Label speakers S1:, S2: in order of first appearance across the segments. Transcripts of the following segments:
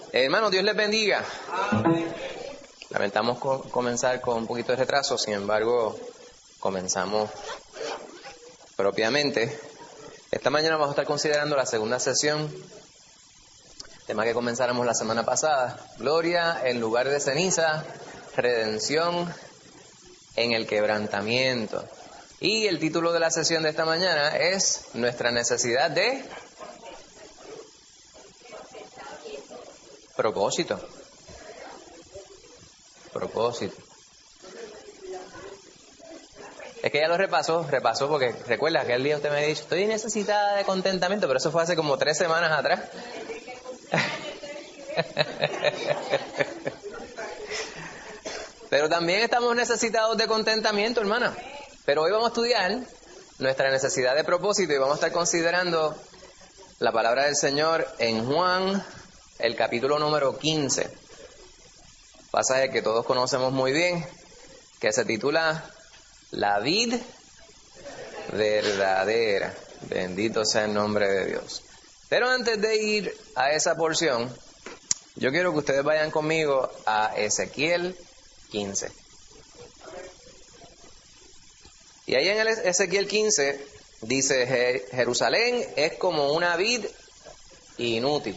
S1: Hermanos, Dios les bendiga. Lamentamos comenzar con un poquito de retraso, sin embargo, comenzamos propiamente. Esta mañana vamos a estar considerando la segunda sesión, tema que comenzáramos la semana pasada. Gloria en lugar de ceniza, redención en el quebrantamiento. Y el título de la sesión de esta mañana es Nuestra necesidad de propósito. Es que ya lo repasó porque recuerda que aquel día usted me ha dicho, estoy necesitada de contentamiento, pero eso fue hace como 3 semanas atrás. Pero también estamos necesitados de contentamiento, hermana. Pero hoy vamos a estudiar nuestra necesidad de propósito y vamos a estar considerando la palabra del Señor en Juan, el capítulo número 15. Pasaje que todos conocemos muy bien, que se titula La vid verdadera. Bendito sea el nombre de Dios. Pero antes de ir a esa porción, yo quiero que ustedes vayan conmigo a Ezequiel 15. Y ahí en el Ezequiel 15 dice, Jerusalén es como una vid inútil.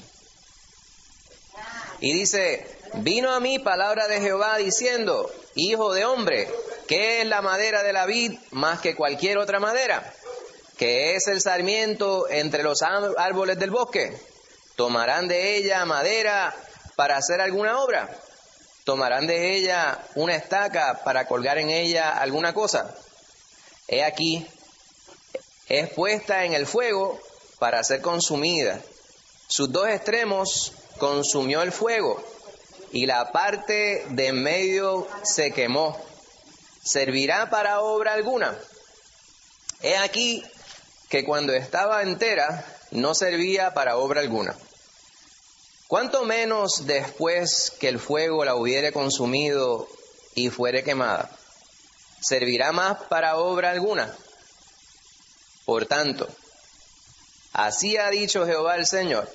S1: Y dice, vino a mí palabra de Jehová diciendo, hijo de hombre, ¿qué es la madera de la vid más que cualquier otra madera? ¿Qué es el sarmiento entre los árboles del bosque? ¿Tomarán de ella madera para hacer alguna obra? ¿Tomarán de ella una estaca para colgar en ella alguna cosa? He aquí, es puesta en el fuego para ser consumida. Sus 2 extremos consumió el fuego, y la parte de en medio se quemó. ¿Servirá para obra alguna? He aquí que cuando estaba entera no servía para obra alguna. ¿Cuánto menos después que el fuego la hubiere consumido y fuere quemada? ¿Servirá más para obra alguna? Por tanto, así ha dicho Jehová el Señor,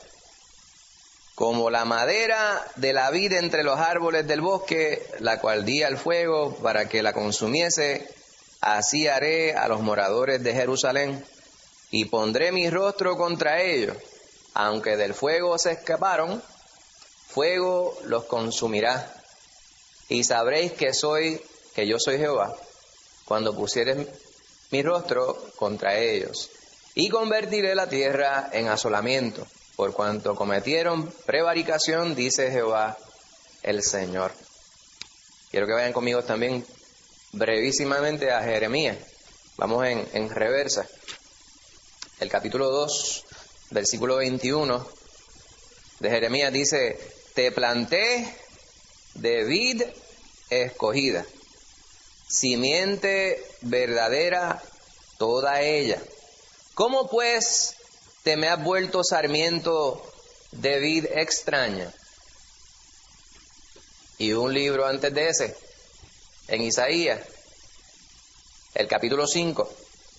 S1: como la madera de la vid entre los árboles del bosque, la cual di al fuego para que la consumiese, así haré a los moradores de Jerusalén, y pondré mi rostro contra ellos. Aunque del fuego se escaparon, fuego los consumirá. Y sabréis que yo soy Jehová, cuando pusieres mi rostro contra ellos. Y convertiré la tierra en asolamiento, por cuanto cometieron prevaricación, dice Jehová el Señor. Quiero que vayan conmigo también brevísimamente a Jeremías. Vamos en reversa. El capítulo 2, versículo 21 de Jeremías dice, te planté de vid escogida, simiente verdadera toda ella. ¿Cómo pues te me has vuelto sarmiento de vid extraña? Y un libro antes de ese, en Isaías, el capítulo 5.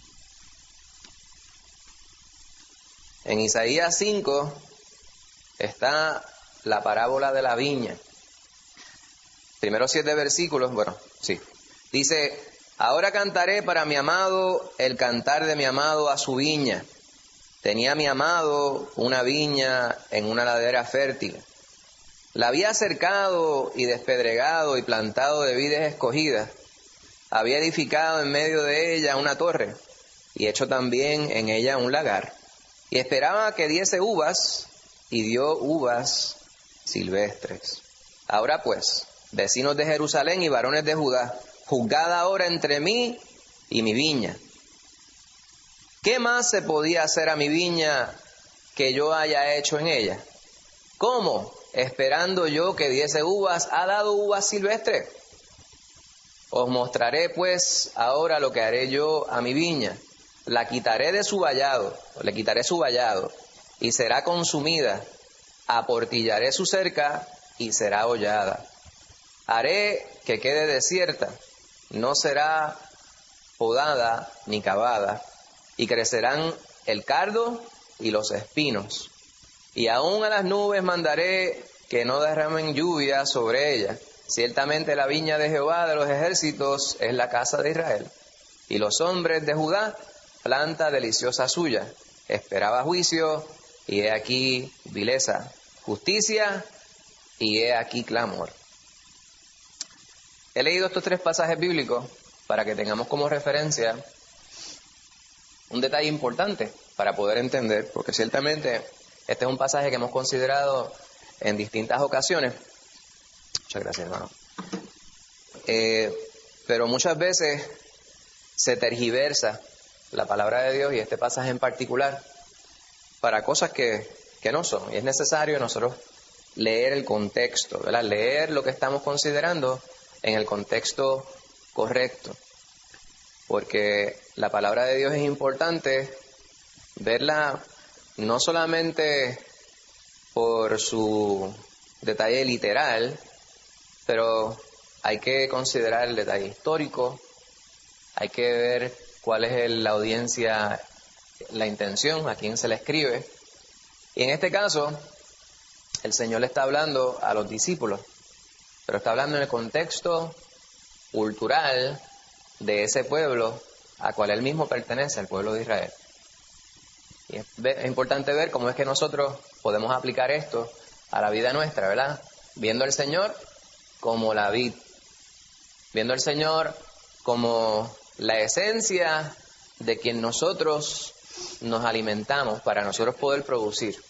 S1: En Isaías 5 está la parábola de la viña. Primeros 7 versículos, dice, ahora cantaré para mi amado el cantar de mi amado a su viña. Tenía mi amado una viña en una ladera fértil. La había cercado y despedregado y plantado de vides escogidas. Había edificado en medio de ella una torre y hecho también en ella un lagar. Y esperaba que diese uvas y dio uvas silvestres. Ahora pues, vecinos de Jerusalén y varones de Judá, juzgad ahora entre mí y mi viña. ¿Qué más se podía hacer a mi viña que yo haya hecho en ella? ¿Cómo, esperando yo que diese uvas, ha dado uvas silvestres? Os mostraré pues ahora lo que haré yo a mi viña. La quitaré de su vallado, le quitaré su vallado, y será consumida. Aportillaré su cerca y será hollada. Haré que quede desierta, no será podada ni cavada, y crecerán el cardo y los espinos. Y aún a las nubes mandaré que no derramen lluvia sobre ella. Ciertamente la viña de Jehová de los ejércitos es la casa de Israel, y los hombres de Judá, planta deliciosa suya. Esperaba juicio, y he aquí vileza, justicia, y he aquí clamor. He leído estos 3 pasajes bíblicos para que tengamos como referencia un detalle importante para poder entender, porque ciertamente este es un pasaje que hemos considerado en distintas ocasiones. Muchas gracias, hermano. Pero muchas veces se tergiversa la palabra de Dios, y este pasaje en particular, para cosas que no son. Y es necesario nosotros leer el contexto, ¿verdad? Leer lo que estamos considerando en el contexto correcto. Porque la palabra de Dios es importante verla no solamente por su detalle literal, pero hay que considerar el detalle histórico, hay que ver cuál es la audiencia, la intención, a quién se le escribe. Y en este caso, el Señor le está hablando a los discípulos, pero está hablando en el contexto cultural de ese pueblo a cual él mismo pertenece, el pueblo de Israel. Y es importante ver cómo es que nosotros podemos aplicar esto a la vida nuestra, ¿verdad? Viendo al Señor como la vid, viendo al Señor como la esencia de quien nosotros nos alimentamos para nosotros poder producir.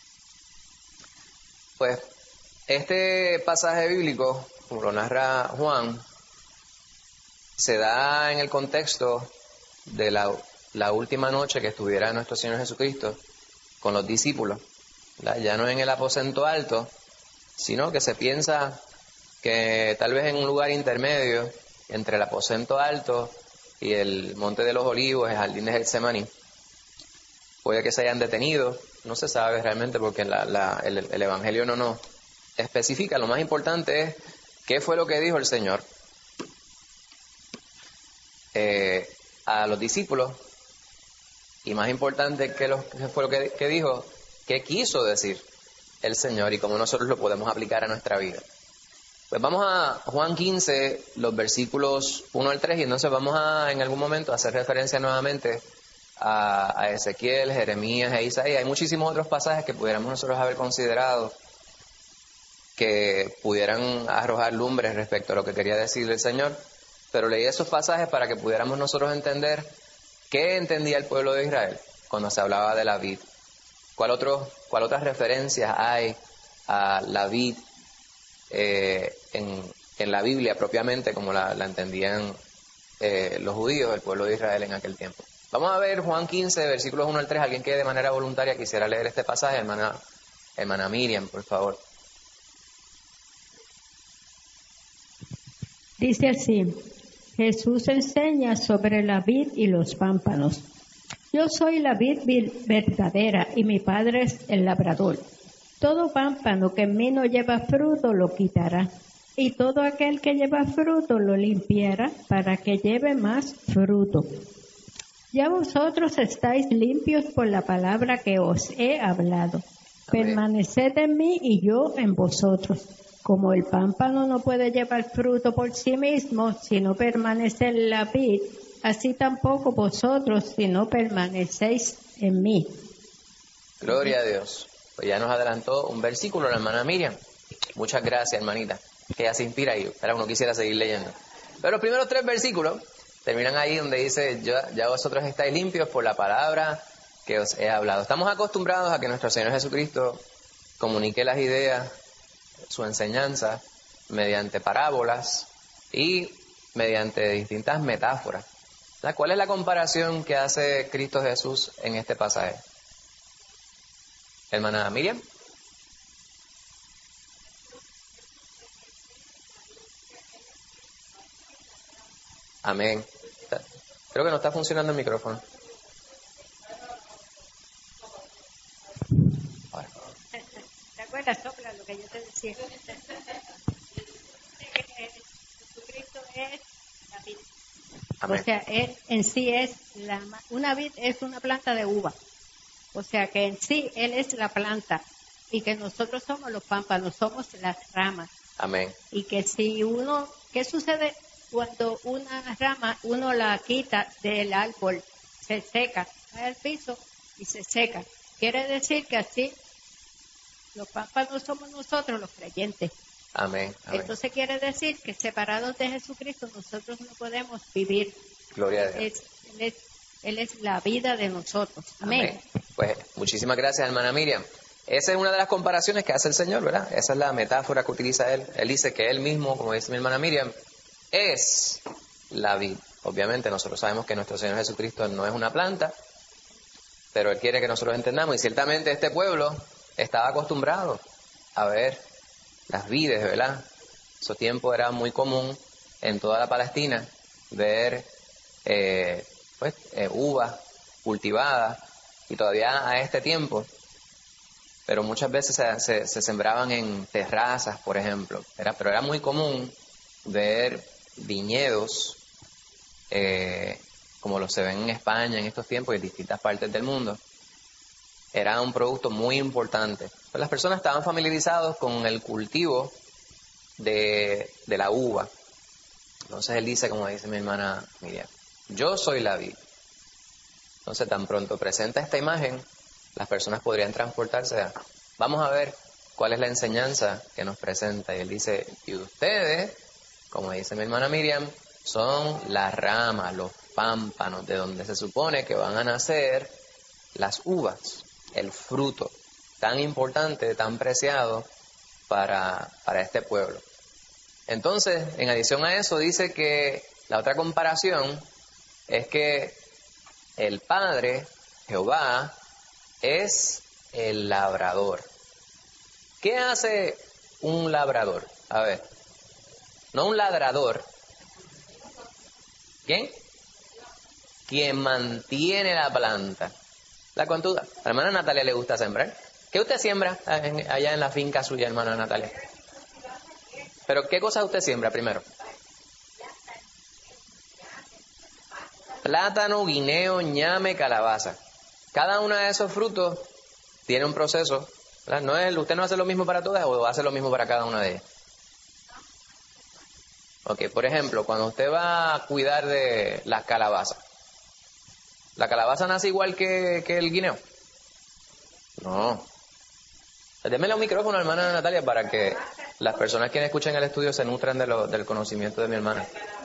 S1: Pues este pasaje bíblico, como lo narra Juan, se da en el contexto de la última noche que estuviera nuestro Señor Jesucristo con los discípulos, ¿verdad? Ya no en el aposento alto, sino que se piensa que tal vez en un lugar intermedio entre el aposento alto y el monte de los olivos, el jardín de Getsemaní, puede que se hayan detenido, no se sabe realmente porque el Evangelio no nos especifica. Lo más importante es qué fue lo que dijo el Señor a los discípulos, y más importante qué fue lo que dijo, qué quiso decir el Señor y cómo nosotros lo podemos aplicar a nuestra vida. Pues vamos a Juan 15, los versículos 1 al 3, y entonces vamos a en algún momento a hacer referencia nuevamente a Ezequiel, Jeremías e Isaías. Hay muchísimos otros pasajes que pudiéramos nosotros haber considerado que pudieran arrojar lumbres respecto a lo que quería decir el Señor, pero leí esos pasajes para que pudiéramos nosotros entender qué entendía el pueblo de Israel cuando se hablaba de la vid. ¿Cuál otras referencias hay a la vid en la Biblia propiamente, como la entendían los judíos, el pueblo de Israel en aquel tiempo? Vamos a ver Juan 15, versículos 1 al 3. Alguien que de manera voluntaria quisiera leer este pasaje, hermana Miriam, por favor.
S2: Dice así: Jesús enseña sobre la vid y los pámpanos. Yo soy la vid verdadera y mi Padre es el labrador. Todo pámpano que en mí no lleva fruto lo quitará, y todo aquel que lleva fruto lo limpiará para que lleve más fruto. Ya vosotros estáis limpios por la palabra que os he hablado. Amén. Permaneced en mí y yo en vosotros. Como el pámpano no puede llevar fruto por sí mismo si no permanece en la vid, así tampoco vosotros si no permanecéis en mí.
S1: Gloria a Dios. Pues ya nos adelantó un versículo la hermana Miriam. Muchas gracias, hermanita, que ya se inspira y uno quisiera seguir leyendo. Pero los primeros 3 versículos terminan ahí donde dice: ya vosotros estáis limpios por la palabra que os he hablado. Estamos acostumbrados a que nuestro Señor Jesucristo comunique las ideas, su enseñanza, mediante parábolas y mediante distintas metáforas. ¿Cuál es la comparación que hace Cristo Jesús en este pasaje? Hermana Miriam. Amén. Creo que no está funcionando el micrófono.
S2: ¿Te acuerdas, Sopla, lo que yo te decía? Jesucristo es la vid. Amén. O sea, él en sí es una vid es una planta de uva. O sea que en sí él es la planta Y que nosotros somos los pámpanos, somos las ramas.
S1: Amén.
S2: Y que si ¿qué sucede cuando una rama uno la quita del árbol? Se seca, cae al piso y se seca. Quiere decir que así los pámpanos somos nosotros los creyentes.
S1: Amén. Amén.
S2: Entonces quiere decir que separados de Jesucristo nosotros no podemos vivir.
S1: Gloria a Dios.
S2: Él es la vida de nosotros. Amén.
S1: Pues muchísimas gracias, hermana Miriam. Esa es una de las comparaciones que hace el Señor, ¿verdad? Esa es la metáfora que utiliza Él. Él dice que Él mismo, como dice mi hermana Miriam, es la vid. Obviamente nosotros sabemos que nuestro Señor Jesucristo no es una planta, pero Él quiere que nosotros entendamos. Y ciertamente este pueblo estaba acostumbrado a ver las vides, ¿verdad? Su tiempo era muy común en toda la Palestina ver uvas cultivadas, y todavía a este tiempo, pero muchas veces se sembraban en terrazas, por ejemplo. Pero era muy común ver viñedos como los se ven en España en estos tiempos y en distintas partes del mundo. Era un producto muy importante. Pues las personas estaban familiarizados con el cultivo de la uva. Entonces él dice, como dice mi hermana Miriam, yo soy la vid. Entonces tan pronto presenta esta imagen, las personas podrían transportarse a, vamos a ver cuál es la enseñanza que nos presenta. Y él dice, y ustedes, como dice mi hermana Miriam, son las ramas, los pámpanos, de donde se supone que van a nacer las uvas, el fruto tan importante, tan preciado para este pueblo. Entonces, en adición a eso, dice que la otra comparación es que el Padre, Jehová, es el labrador. ¿Qué hace un labrador? A ver, no un ladrador. ¿Quién? Quien mantiene la planta. La contuda. A la hermana Natalia le gusta sembrar. ¿Qué usted siembra allá en la finca suya, hermana Natalia? ¿Pero qué cosas usted siembra primero? Plátano, guineo, ñame, calabaza. Cada uno de esos frutos tiene un proceso, ¿verdad? ¿Usted no hace lo mismo para todas o hace lo mismo para cada una de ellas? Ok, por ejemplo, cuando usted va a cuidar de las calabazas, ¿la calabaza nace igual que el guineo? No. Démele un micrófono a la hermana Natalia para que las personas que escuchen el estudio se nutran del conocimiento de mi hermana.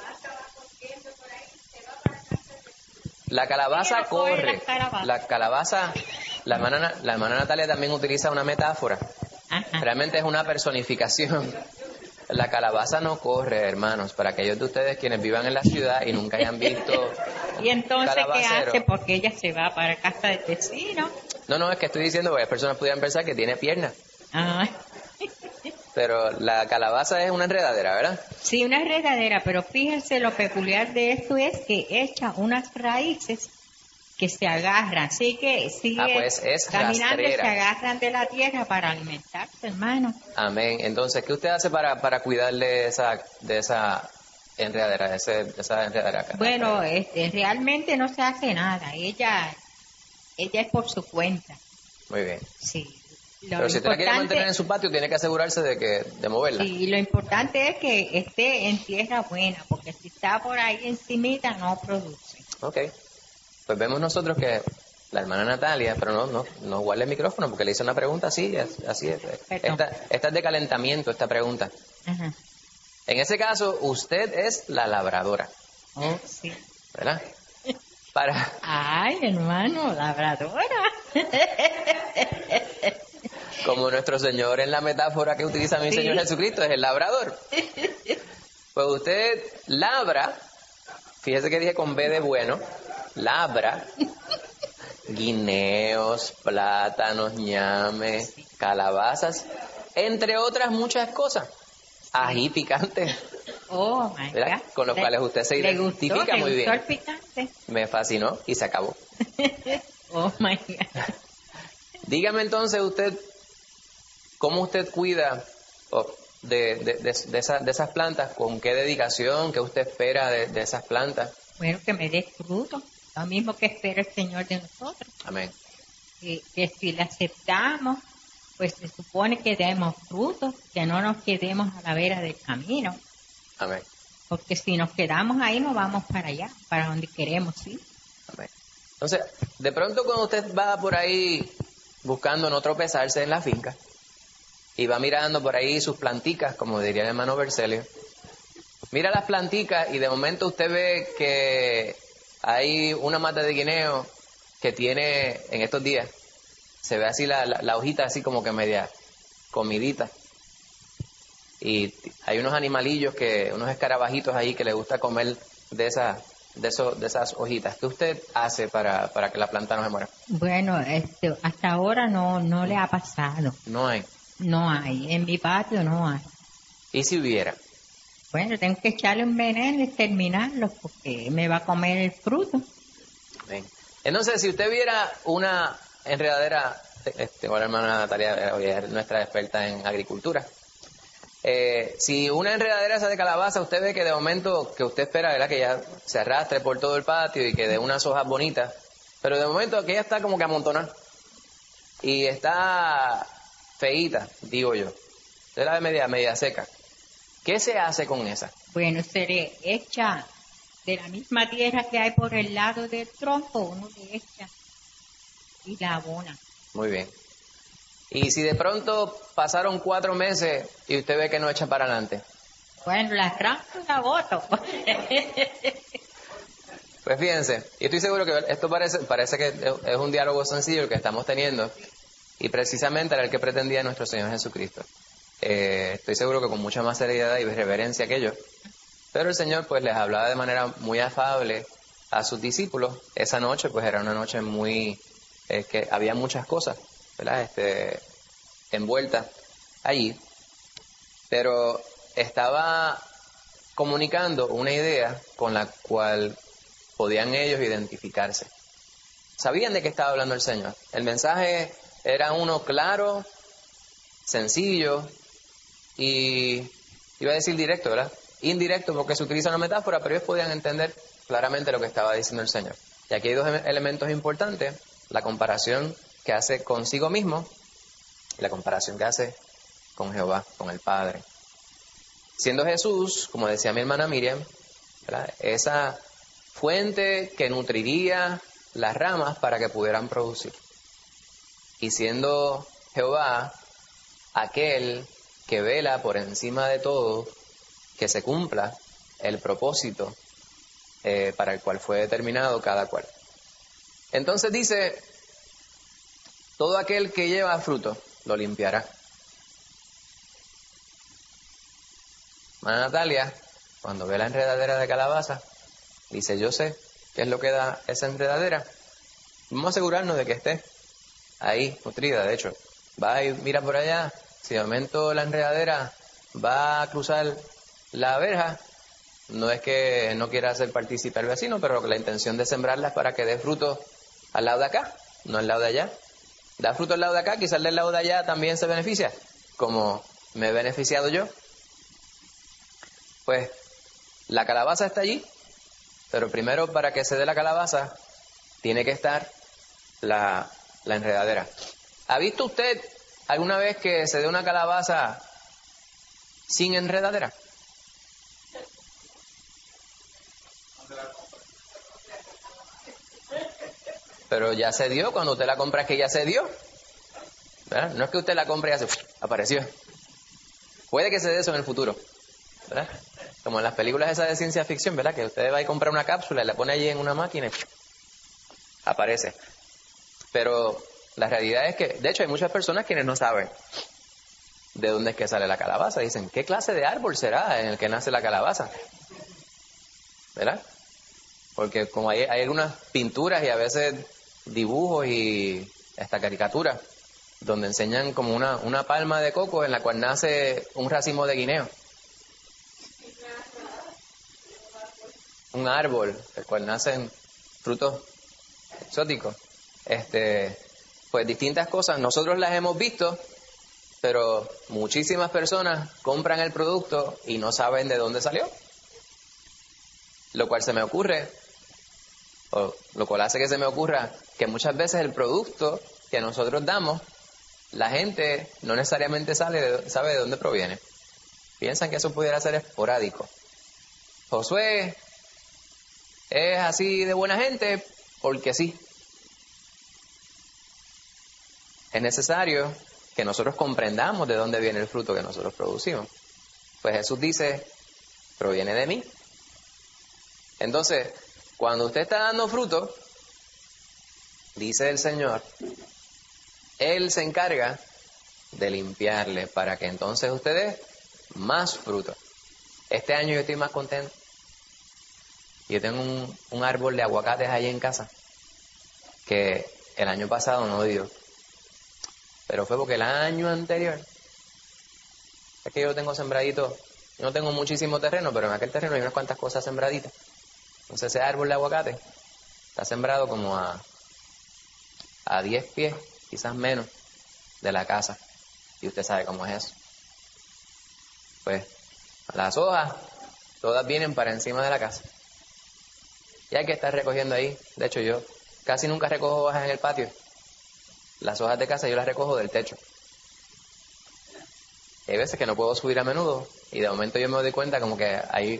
S1: La calabaza corre. La calabaza, la hermana Natalia también utiliza una metáfora.
S2: Ajá.
S1: Realmente es una personificación. La calabaza no corre, hermanos, para aquellos de ustedes quienes vivan en la ciudad y nunca hayan visto.
S2: ¿Y entonces
S1: calabacero.
S2: qué hace? Porque ella se va para casa del vecino.
S1: No, es que estoy diciendo que las personas pudieran pensar que tiene piernas.
S2: Ah.
S1: Pero la calabaza es una enredadera, ¿verdad?
S2: Sí, una enredadera, pero fíjense lo peculiar de esto es que echa unas raíces que se agarran, así que sigue
S1: pues es
S2: caminando y se
S1: rastrera.
S2: agarran de la tierra para alimentarse, hermano.
S1: Amén. Entonces, ¿qué usted hace para cuidarle de esa enredadera, de esa enredadera?
S2: Bueno, realmente no se hace nada, ella es por su cuenta.
S1: Muy bien.
S2: Sí.
S1: Pero si usted la quiere mantener en su patio, tiene que asegurarse de moverla.
S2: Sí, lo importante es que esté en tierra buena, porque si está por ahí encimita no produce.
S1: Ok. Pues vemos nosotros que la hermana Natalia, pero no guarde el micrófono porque le hice una pregunta así es. Esta es de calentamiento, esta pregunta.
S2: Ajá.
S1: En ese caso, usted es la labradora.
S2: Oh, sí.
S1: ¿Verdad?
S2: Ay, hermano, labradora.
S1: Como nuestro Señor en la metáfora que utiliza mi Señor Jesucristo, es el labrador. Pues usted labra, fíjese que dije con B de bueno, labra guineos, plátanos, ñames, calabazas, entre otras muchas cosas. Ají picante.
S2: Oh, my
S1: ¿verdad?
S2: God.
S1: Con los cuales usted se identifica muy bien.
S2: ¿Le gustó el picante?
S1: Me fascinó y se acabó.
S2: Oh, my God.
S1: Dígame entonces usted, ¿cómo usted cuida de esas plantas? ¿Con qué dedicación? ¿Qué usted espera de esas plantas?
S2: Bueno, que me dé fruto, lo mismo que espera el Señor de nosotros.
S1: Amén.
S2: Que si le aceptamos
S3: pues se supone que demos frutos, que no nos quedemos a la vera del camino,
S1: Amén.
S3: porque si nos quedamos ahí no vamos para allá, para donde queremos ir.
S1: Amén. Entonces, de pronto cuando usted va por ahí buscando no tropezarse en la finca y va mirando por ahí sus planticas, como diría el hermano Bercelio, mira las planticas y de momento usted ve que hay una mata de guineo que tiene, en estos días, se ve así la hojita así como que media comidita. Y hay unos animalillos, unos escarabajitos ahí que les gusta comer de esas hojitas. ¿Qué usted hace para que la planta no se muera?
S3: Bueno, hasta ahora no le ha pasado.
S1: No hay.
S3: No hay. En mi patio no hay.
S1: ¿Y si hubiera?
S3: Bueno, tengo que echarle un veneno y exterminarlo porque me va a comer el fruto.
S1: Bien. Entonces, si usted viera una enredadera, tengo la hermana Natalia, es nuestra experta en agricultura. Si una enredadera esa de calabaza, usted ve que de momento que usted espera, ¿verdad?, que ya se arrastre por todo el patio y que dé unas hojas bonitas, pero de momento aquella está como que amontonada y está feíta, digo yo. Usted la ve media seca. ¿Qué se hace con esa?
S3: Bueno, se le echa de la misma tierra que hay por el lado del tronco, uno le echa y la abona.
S1: Muy bien. Y si de pronto pasaron 4 meses y usted ve que no echa para adelante.
S3: Bueno, la arranco y la boto.
S1: Pues fíjense, y estoy seguro que esto parece que es un diálogo sencillo el que estamos teniendo, y precisamente era el que pretendía nuestro Señor Jesucristo. Estoy seguro que con mucha más seriedad y reverencia que yo. Pero el Señor pues les hablaba de manera muy afable a sus discípulos. Esa noche pues era una noche muy... que había muchas cosas, ¿verdad?, envueltas allí. Pero estaba comunicando una idea con la cual podían ellos identificarse. Sabían de qué estaba hablando el Señor. El mensaje era uno claro, sencillo y iba a decir directo, ¿verdad? Indirecto, porque se utiliza una metáfora, pero ellos podían entender claramente lo que estaba diciendo el Señor. Y aquí hay 2 elementos importantes: la comparación que hace consigo mismo y la comparación que hace con Jehová, con el Padre. Siendo Jesús, como decía mi hermana Miriam, ¿verdad?, esa fuente que nutriría las ramas para que pudieran producir. Y siendo Jehová aquel que vela por encima de todo que se cumpla el propósito para el cual fue determinado cada cual. Entonces dice, todo aquel que lleva fruto lo limpiará. Hermana Natalia, cuando ve la enredadera de calabaza, dice, yo sé qué es lo que da esa enredadera. Vamos a asegurarnos de que esté ahí, nutrida. De hecho, va y mira por allá. Si de momento la enredadera va a cruzar la verja, no es que no quiera hacer partícipe al vecino, pero la intención de sembrarla es para que dé fruto al lado de acá, no al lado de allá. Da fruto al lado de acá, quizás del lado de allá también se beneficia, como me he beneficiado yo. Pues la calabaza está allí, pero primero para que se dé la calabaza tiene que estar la enredadera. ¿Ha visto usted alguna vez que se dé una calabaza sin enredadera? Pero ya se dio, cuando usted la compra es que ya se dio, ¿verdad? No es que usted la compre y ya se apareció. Puede que se dé eso en el futuro, ¿verdad? Como en las películas esas de ciencia ficción, ¿verdad? Que usted va a comprar una cápsula y la pone allí en una máquina y aparece. Pero la realidad es que, de hecho, hay muchas personas quienes no saben de dónde es que sale la calabaza. Dicen, ¿qué clase de árbol será en el que nace la calabaza? ¿Verdad? Porque como hay algunas pinturas y a veces dibujos y hasta caricaturas donde enseñan como una palma de coco en la cual nace un racimo de guineo. Un árbol del cual nacen frutos exóticos. Pues distintas cosas, nosotros las hemos visto, pero muchísimas personas compran el producto y no saben de dónde salió. Lo cual se me ocurre, o lo cual hace que se me ocurra que muchas veces el producto que nosotros damos la gente no necesariamente sabe de dónde proviene. Piensan que eso pudiera ser esporádico. Josué es así de buena gente porque sí. Es necesario que nosotros comprendamos de dónde viene el fruto que nosotros producimos. Pues Jesús dice, proviene de mí. Entonces, cuando usted está dando fruto, dice el Señor, Él se encarga de limpiarle para que entonces usted dé más fruto. Este año yo estoy más contento. Yo tengo un árbol de aguacates ahí en casa que el año pasado no dio. Pero fue porque el año anterior, es que yo lo tengo sembradito, yo no tengo muchísimo terreno, pero en aquel terreno hay unas cuantas cosas sembraditas. Entonces ese árbol de aguacate está sembrado como a 10 pies, quizás menos, de la casa. Y usted sabe cómo es eso. Pues las hojas, todas vienen para encima de la casa. Y hay que estar recogiendo ahí. De hecho, yo casi nunca recojo hojas en el patio. Las hojas de casa yo las recojo del techo. Y hay veces que no puedo subir a menudo. Y de momento yo me doy cuenta como que hay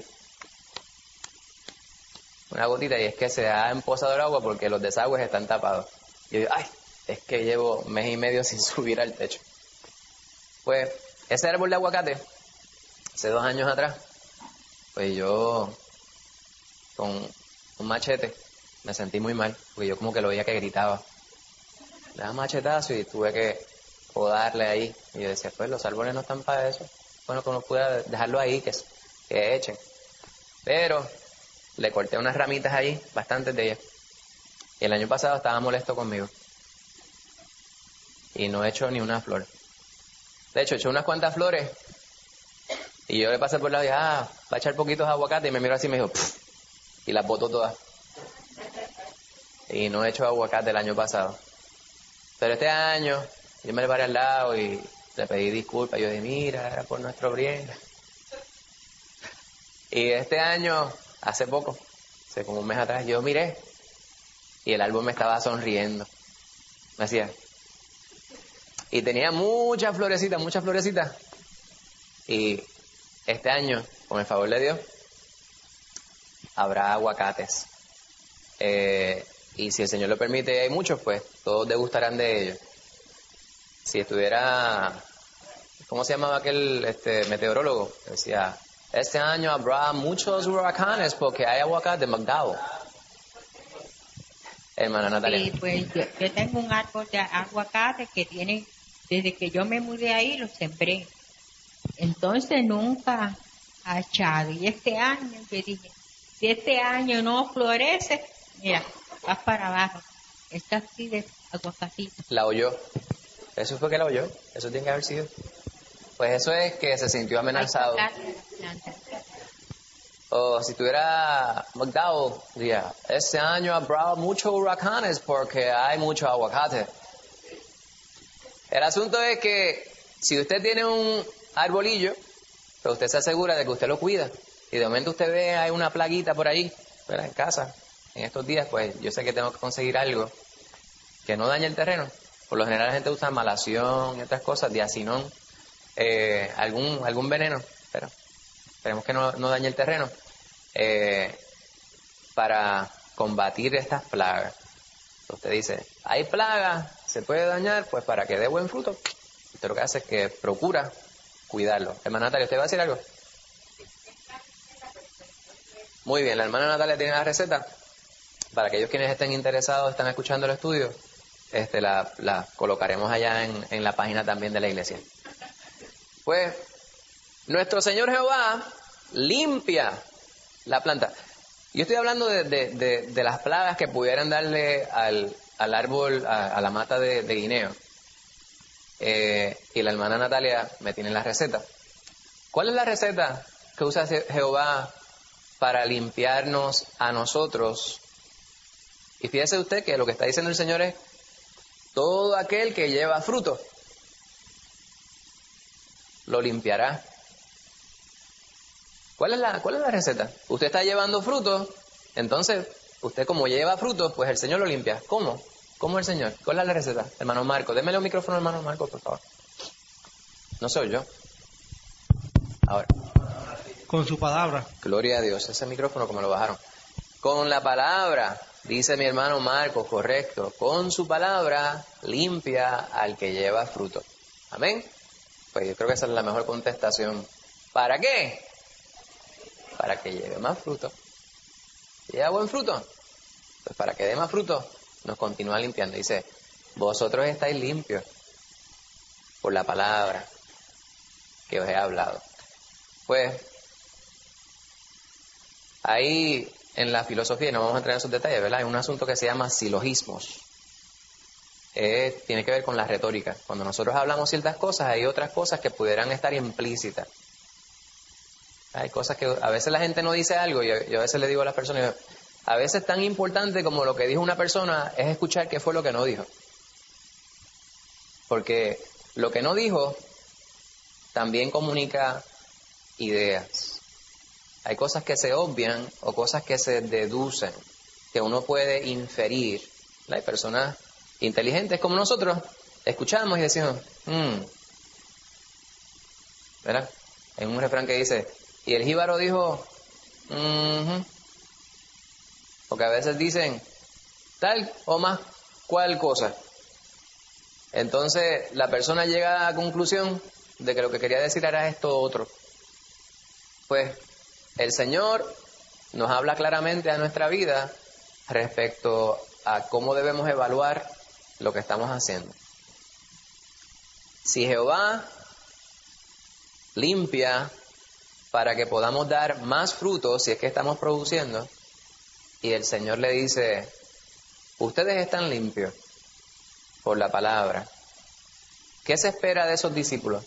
S1: una gotita y es que se ha empozado el agua porque los desagües están tapados. Y yo digo, ay, es que llevo mes y medio sin subir al techo. Pues ese árbol de aguacate, hace 2 años atrás, pues yo con un machete me sentí muy mal, porque yo como que lo veía que gritaba. Le daba machetazo y tuve que podarle ahí. Y yo decía, pues los árboles no están para eso. Bueno, que uno pueda dejarlo ahí, que echen. Pero le corté unas ramitas ahí, bastantes de ellas. Y el año pasado estaba molesto conmigo. Y no he hecho ni una flor. De hecho, he hecho unas cuantas flores. Y yo le pasé por el lado y dije, va a echar poquitos aguacates. Y me miró así y me dijo, pff, y las botó todas. Y no he hecho aguacate el año pasado. Pero este año, yo me le paré al lado y le pedí disculpas. Yo dije, mira, era por nuestro bien. Y este año, hace poco, hace como un mes atrás, yo miré y el árbol me estaba sonriendo. Me hacía. Y tenía muchas florecitas. Y este año, con el favor de Dios, habrá aguacates. Y si el Señor lo permite, hay muchos, pues todos degustarán de ellos. Si estuviera, ¿cómo se llamaba aquel meteorólogo? Decía, este año habrá muchos huracanes porque hay aguacate de McDowell. Hermana Natalia.
S3: Sí, pues yo tengo un árbol de aguacate que tiene, desde que yo me mudé ahí, lo sembré. Entonces nunca ha echado. Y este año yo dije, si este año no florece, mira, vas para abajo. Está así de aguacatito.
S1: La oyó. Eso fue que la oyó. Eso tiene que haber sido. Pues eso es que se sintió amenazado. O si tuviera McDowell, diría, este año habrá muchos huracanes porque hay mucho aguacate. El asunto es que si usted tiene un arbolillo, pero usted se asegura de que usted lo cuida. Y de momento usted ve hay una plaguita por ahí, ¿verdad? En casa. En estos días, pues yo sé que tengo que conseguir algo que no dañe el terreno. Por lo general la gente usa malación y otras cosas, diacinón, algún veneno, pero esperemos que no dañe el terreno, para combatir estas plagas. Usted dice, hay plagas, se puede dañar, pues para que dé buen fruto, usted lo que hace es que procura cuidarlo. Hermana Natalia, ¿usted va a decir algo? Muy bien, la hermana Natalia tiene la receta. Para aquellos quienes estén interesados, están escuchando el estudio, la colocaremos allá en la página también de la iglesia. Pues, nuestro Señor Jehová limpia la planta. Yo estoy hablando de las plagas que pudieran darle al árbol, a la mata de guineo. Y la hermana Natalia me tiene la receta. ¿Cuál es la receta que usa Jehová para limpiarnos a nosotros? Y fíjese usted que lo que está diciendo el Señor es todo aquel que lleva fruto lo limpiará. ¿Cuál es la receta? Usted está llevando fruto, entonces usted como lleva fruto, pues el Señor lo limpia. ¿Cómo? ¿Cómo el Señor? ¿Cuál es la receta? Hermano Marco, démele un micrófono al hermano Marco, por favor. No soy yo. Ahora.
S4: Con su palabra.
S1: Gloria a Dios. Ese micrófono como lo bajaron. Con la palabra, dice mi hermano Marco, correcto. Con su palabra limpia al que lleva fruto. Amén. Pues yo creo que esa es la mejor contestación. ¿Para qué? Para que lleve más fruto. ¿Lleva buen fruto? Pues para que dé más fruto, nos continúa limpiando. Dice, vosotros estáis limpios por la palabra que os he hablado. Pues, ahí en la filosofía, no vamos a entrar en esos detalles, ¿verdad? Hay un asunto que se llama silogismos. Tiene que ver con la retórica. Cuando nosotros hablamos ciertas cosas, hay otras cosas que pudieran estar implícitas. Hay cosas que a veces la gente no dice algo, y yo a veces le digo a las personas, a veces tan importante como lo que dijo una persona es escuchar qué fue lo que no dijo. Porque lo que no dijo también comunica ideas. Hay cosas que se obvian o cosas que se deducen, que uno puede inferir. Hay personas inteligentes como nosotros, escuchamos y decimos, ¿verdad? Hay un refrán que dice, y el jíbaro dijo, porque a veces dicen tal o más cual cosa. Entonces la persona llega a la conclusión de que lo que quería decir era esto otro. Pues el Señor nos habla claramente a nuestra vida respecto a cómo debemos evaluar lo que estamos haciendo. Si Jehová limpia para que podamos dar más frutos, si es que estamos produciendo, y el Señor le dice, ustedes están limpios por la palabra, ¿qué se espera de esos discípulos?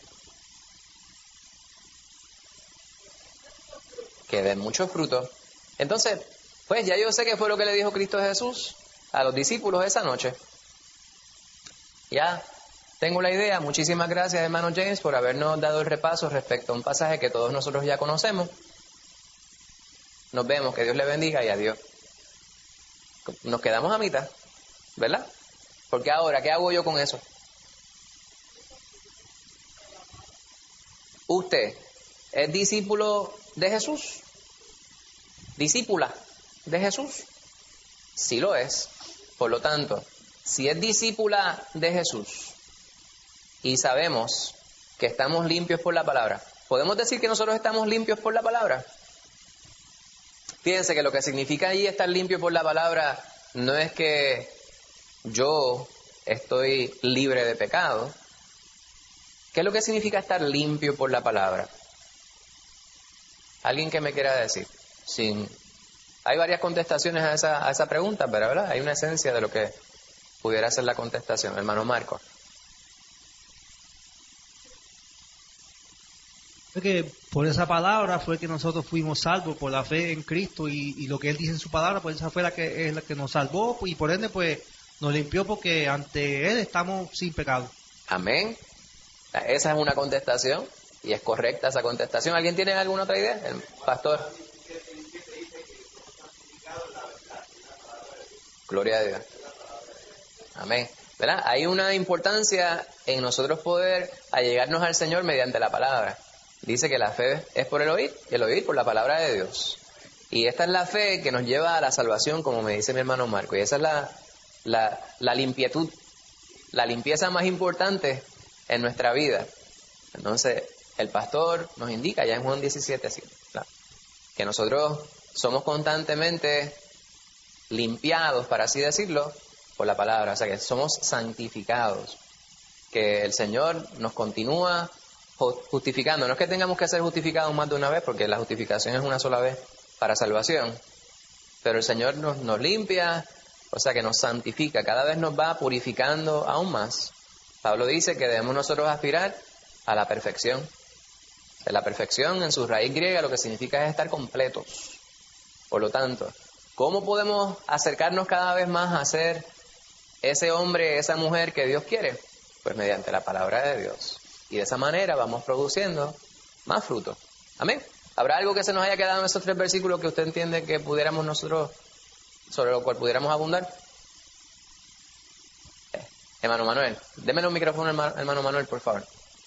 S1: Que den muchos frutos. Entonces, pues ya yo sé qué fue lo que le dijo Cristo Jesús a los discípulos esa noche. Ya tengo la idea. Muchísimas gracias, hermano James, por habernos dado el repaso respecto a un pasaje que todos nosotros ya conocemos. Nos vemos, que Dios le bendiga y adiós. Nos quedamos a mitad, ¿verdad? Porque ahora, ¿qué hago yo con eso? ¿Usted es discípulo de Jesús? ¿Discípula de Jesús? Sí lo es. Por lo tanto, si es discípula de Jesús y sabemos que estamos limpios por la palabra, ¿podemos decir que nosotros estamos limpios por la palabra? Fíjense que lo que significa ahí estar limpio por la palabra no es que yo estoy libre de pecado. ¿Qué es lo que significa estar limpio por la palabra? ¿Alguien que me quiera decir? Hay varias contestaciones a esa pregunta, pero ¿verdad? Hay una esencia de lo que pudiera ser la contestación. Hermano Marco.
S4: Que por esa palabra fue que nosotros fuimos salvos por la fe en Cristo y lo que Él dice en su palabra, pues esa fue la que nos salvó y por ende pues nos limpió porque ante Él estamos sin pecado.
S1: Amén. Esa es una contestación y es correcta esa contestación. ¿Alguien tiene alguna otra idea? El pastor. Gloria a Dios. Amén. ¿Verdad? Hay una importancia en nosotros poder allegarnos al Señor mediante la palabra. Dice que la fe es por el oír y el oír por la palabra de Dios. Y esta es la fe que nos lleva a la salvación, como me dice mi hermano Marco. Y esa es la limpitud, la limpieza más importante en nuestra vida. Entonces, el pastor nos indica ya en Juan 17, así, claro, que nosotros somos constantemente limpiados, para así decirlo, por la palabra. O sea, que somos santificados. Que el Señor nos continúa justificando. No es que tengamos que ser justificados más de una vez, porque la justificación es una sola vez para salvación. Pero el Señor nos limpia, o sea que nos santifica. Cada vez nos va purificando aún más. Pablo dice que debemos nosotros aspirar a la perfección. La perfección en su raíz griega lo que significa es estar completos. Por lo tanto, ¿cómo podemos acercarnos cada vez más a ser ese hombre, esa mujer que Dios quiere? Pues mediante la palabra de Dios. Y de esa manera vamos produciendo más fruto. Amén. ¿Habrá algo que se nos haya quedado en esos 3 versículos que usted entiende que pudiéramos nosotros, sobre lo cual pudiéramos abundar? Hermano Manuel, démele un micrófono al hermano Manuel, por favor.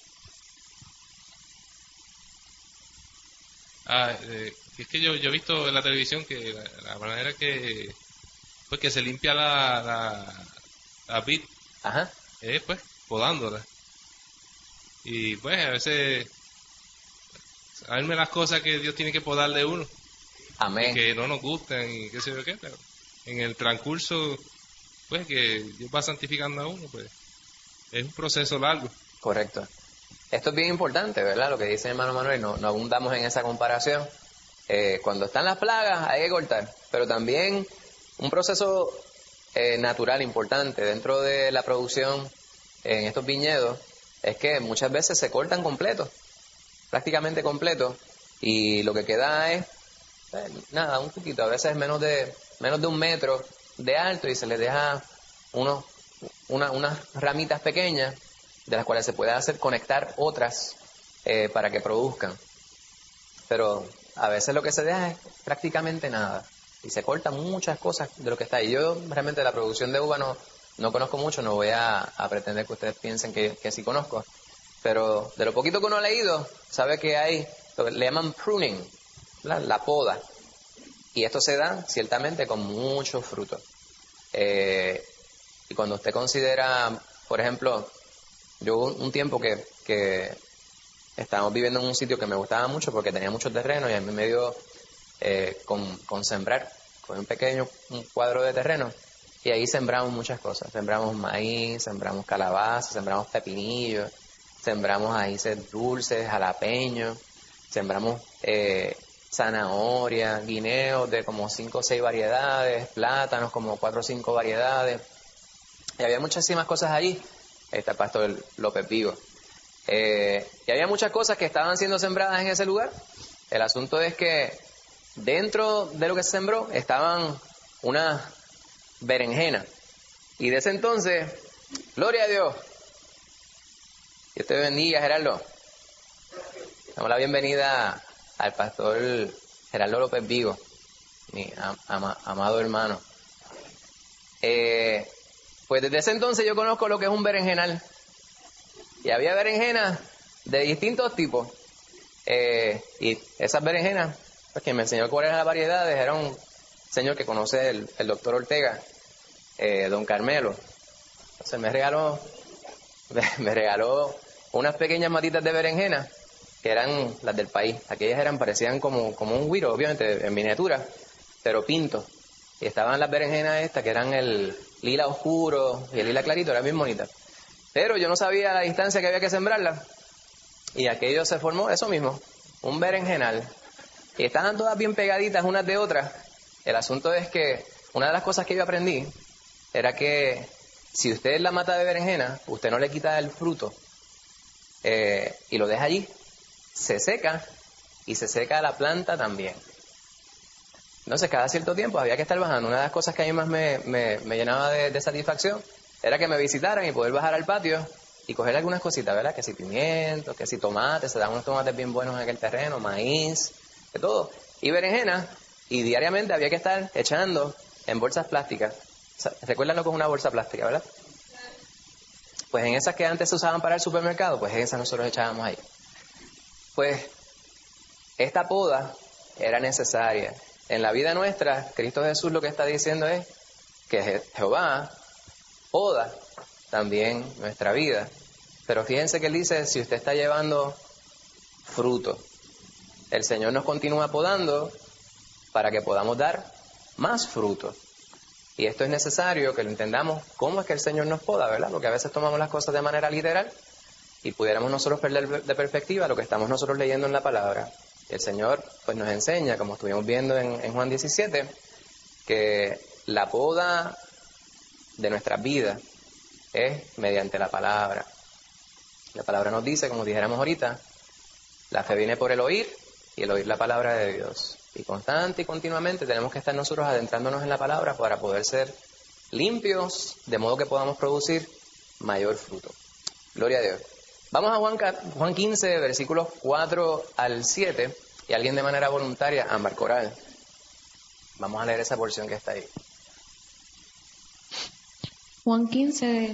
S5: Es que yo he visto en la televisión que la manera que pues que se limpia la vid
S1: Ajá.
S5: es pues podándola. Y pues a veces saberme las cosas que Dios tiene que podar de uno,
S1: Amén.
S5: que no nos gustan y qué sé yo qué, pero en el transcurso pues que Dios va santificando a uno, pues es un proceso largo.
S1: Correcto. Esto es bien importante, ¿verdad? Lo que dice el hermano Manuel, no abundamos en esa comparación. Cuando están las plagas hay que cortar, pero también un proceso natural importante dentro de la producción en estos viñedos es que muchas veces se cortan completos, prácticamente completos, y lo que queda es nada, un poquito, a veces menos de 1 metro de alto, y se les deja unas ramitas pequeñas de las cuales se puede hacer conectar otras para que produzcan. Pero a veces lo que se deja es prácticamente nada y se cortan muchas cosas de lo que está ahí. Yo realmente la producción de uva no conozco mucho, no voy a pretender que ustedes piensen que sí conozco, pero de lo poquito que uno ha leído sabe que hay, le llaman pruning, la poda, y esto se da ciertamente con mucho fruto. Y cuando usted considera, por ejemplo, yo un tiempo que estábamos viviendo en un sitio que me gustaba mucho porque tenía mucho terreno, y a mí me dio con sembrar, con un cuadro de terreno, y ahí sembramos muchas cosas. Sembramos maíz, sembramos calabaza, sembramos pepinillos, sembramos ajíes dulces, jalapeños, sembramos zanahoria, guineos de como 5 o 6 variedades, plátanos como 4 o 5 variedades, y había muchísimas cosas allí. Ahí está el pastor López Vigo. Y había muchas cosas que estaban siendo sembradas en ese lugar. El asunto es que dentro de lo que se sembró estaban unas berenjenas. Y de ese entonces, gloria a Dios. Dios te bendiga, Gerardo. Damos la bienvenida al pastor Gerardo López Vigo, mi amado hermano. Pues desde ese entonces yo conozco lo que es un berenjenal. Y había berenjenas de distintos tipos. Y esas berenjenas, pues quien me enseñó cuáles eran las variedades era un señor que conoce el doctor Ortega, don Carmelo. Entonces me regaló unas pequeñas matitas de berenjena que eran las del país. Aquellas parecían como un güiro, obviamente, en miniatura, pero pinto. Y estaban las berenjenas estas que eran el lila oscuro y el lila clarito, eran bien bonitas. Pero yo no sabía la distancia que había que sembrarla. Y aquello se formó eso mismo, un berenjenal. Y estaban todas bien pegaditas unas de otras. El asunto es que una de las cosas que yo aprendí era que si usted la mata de berenjena, usted no le quita el fruto y lo deja allí, se seca y se seca la planta también. Entonces cada cierto tiempo había que estar bajando. Una de las cosas que a mí más me llenaba de satisfacción era que me visitaran y poder bajar al patio y coger algunas cositas, ¿verdad? Que si pimientos, que si tomates, se dan unos tomates bien buenos en aquel terreno, maíz, de todo. Y berenjena, y diariamente había que estar echando en bolsas plásticas. ¿Recuerdan lo que es una bolsa plástica, verdad? Pues en esas que antes se usaban para el supermercado, pues en esas nosotros echábamos ahí. Pues esta poda era necesaria. En la vida nuestra, Cristo Jesús lo que está diciendo es que Jehová poda también nuestra vida. Pero fíjense que él dice, si usted está llevando fruto, el Señor nos continúa podando para que podamos dar más fruto. Y esto es necesario que lo entendamos cómo es que el Señor nos poda, ¿verdad? Porque a veces tomamos las cosas de manera literal y pudiéramos nosotros perder de perspectiva lo que estamos nosotros leyendo en la palabra. El Señor pues nos enseña, como estuvimos viendo en Juan 17, que la poda de nuestras vidas es mediante la palabra. La palabra nos dice, como dijéramos ahorita, la fe viene por el oír y el oír la palabra de Dios. Y constante y continuamente tenemos que estar nosotros adentrándonos en la palabra para poder ser limpios, de modo que podamos producir mayor fruto. Gloria a Dios. Vamos a Juan 15, versículos 4 al 7, y alguien de manera voluntaria, Ámbar Coral. Vamos a leer esa porción que está ahí.
S6: Juan 15,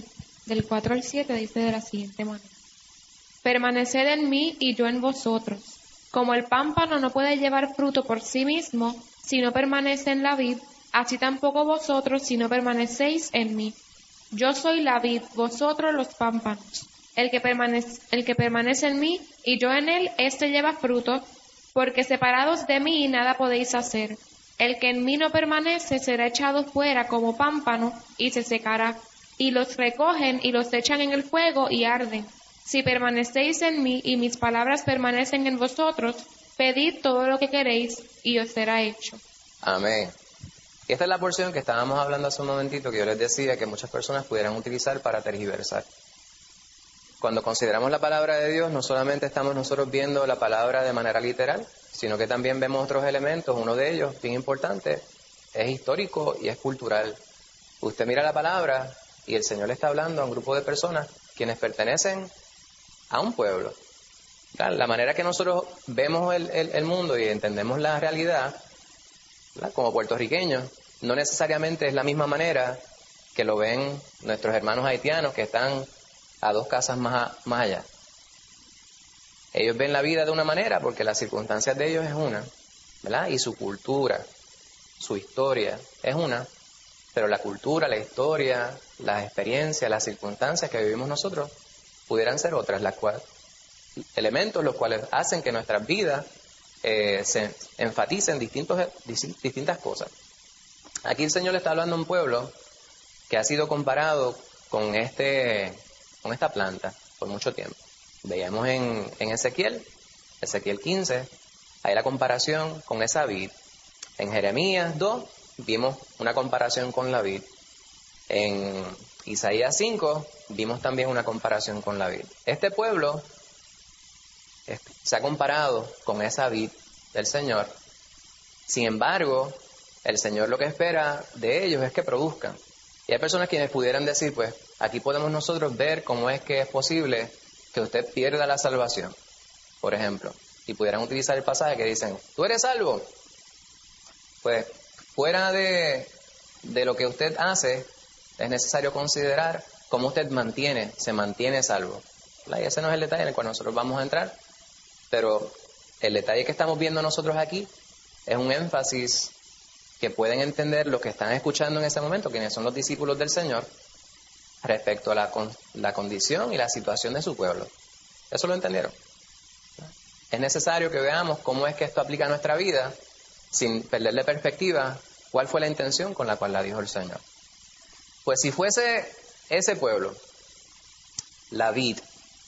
S6: del 4 al 7, dice de la siguiente manera. Permaneced en mí y yo en vosotros. Como el pámpano no puede llevar fruto por sí mismo si no permanece en la vid, así tampoco vosotros si no permanecéis en mí. Yo soy la vid, vosotros los pámpanos. El que permanece en mí y yo en él, éste lleva fruto, porque separados de mí nada podéis hacer. El que en mí no permanece será echado fuera como pámpano y se secará. Y los recogen y los echan en el fuego y arden. Si permanecéis en mí y mis palabras permanecen en vosotros, pedid todo lo que queréis y os será hecho.
S1: Amén. Y esta es la porción que estábamos hablando hace un momentito, que yo les decía que muchas personas pudieran utilizar para tergiversar. Cuando consideramos la palabra de Dios, no solamente estamos nosotros viendo la palabra de manera literal, sino que también vemos otros elementos. Uno de ellos, bien importante, es histórico y es cultural. Usted mira la palabra y el Señor le está hablando a un grupo de personas quienes pertenecen a un pueblo. La manera que nosotros vemos el mundo y entendemos la realidad, ¿verdad?, como puertorriqueños, no necesariamente es la misma manera que lo ven nuestros hermanos haitianos que están a 2 casas más allá. Ellos ven la vida de una manera porque las circunstancias de ellos es una, ¿verdad? Y su cultura, su historia es una, pero la cultura, la historia, las experiencias, las circunstancias que vivimos nosotros pudieran ser otras, elementos los cuales hacen que nuestras vidas se enfaticen distintas cosas. Aquí el Señor le está hablando a un pueblo que ha sido comparado con esta planta por mucho tiempo. Veíamos en Ezequiel 15, hay la comparación con esa vid. En Jeremías 2 vimos una comparación con la vid. En Isaías 5 vimos también una comparación con la vid. Este pueblo se ha comparado con esa vid del Señor. Sin embargo, el Señor lo que espera de ellos es que produzcan. Y hay personas quienes pudieran decir, pues, aquí podemos nosotros ver cómo es que es posible que usted pierda la salvación, por ejemplo. Y pudieran utilizar el pasaje que dicen, ¿tú eres salvo? Pues, fuera de lo que usted hace, es necesario considerar cómo usted se mantiene salvo. Y ese no es el detalle en el cual nosotros vamos a entrar, pero el detalle que estamos viendo nosotros aquí es un énfasis que pueden entender los que están escuchando en ese momento, quienes son los discípulos del Señor, respecto a la condición y la situación de su pueblo. ¿Eso lo entendieron? Es necesario que veamos cómo es que esto aplica a nuestra vida, sin perder de perspectiva cuál fue la intención con la cual la dijo el Señor. Pues si fuese ese pueblo, la vid,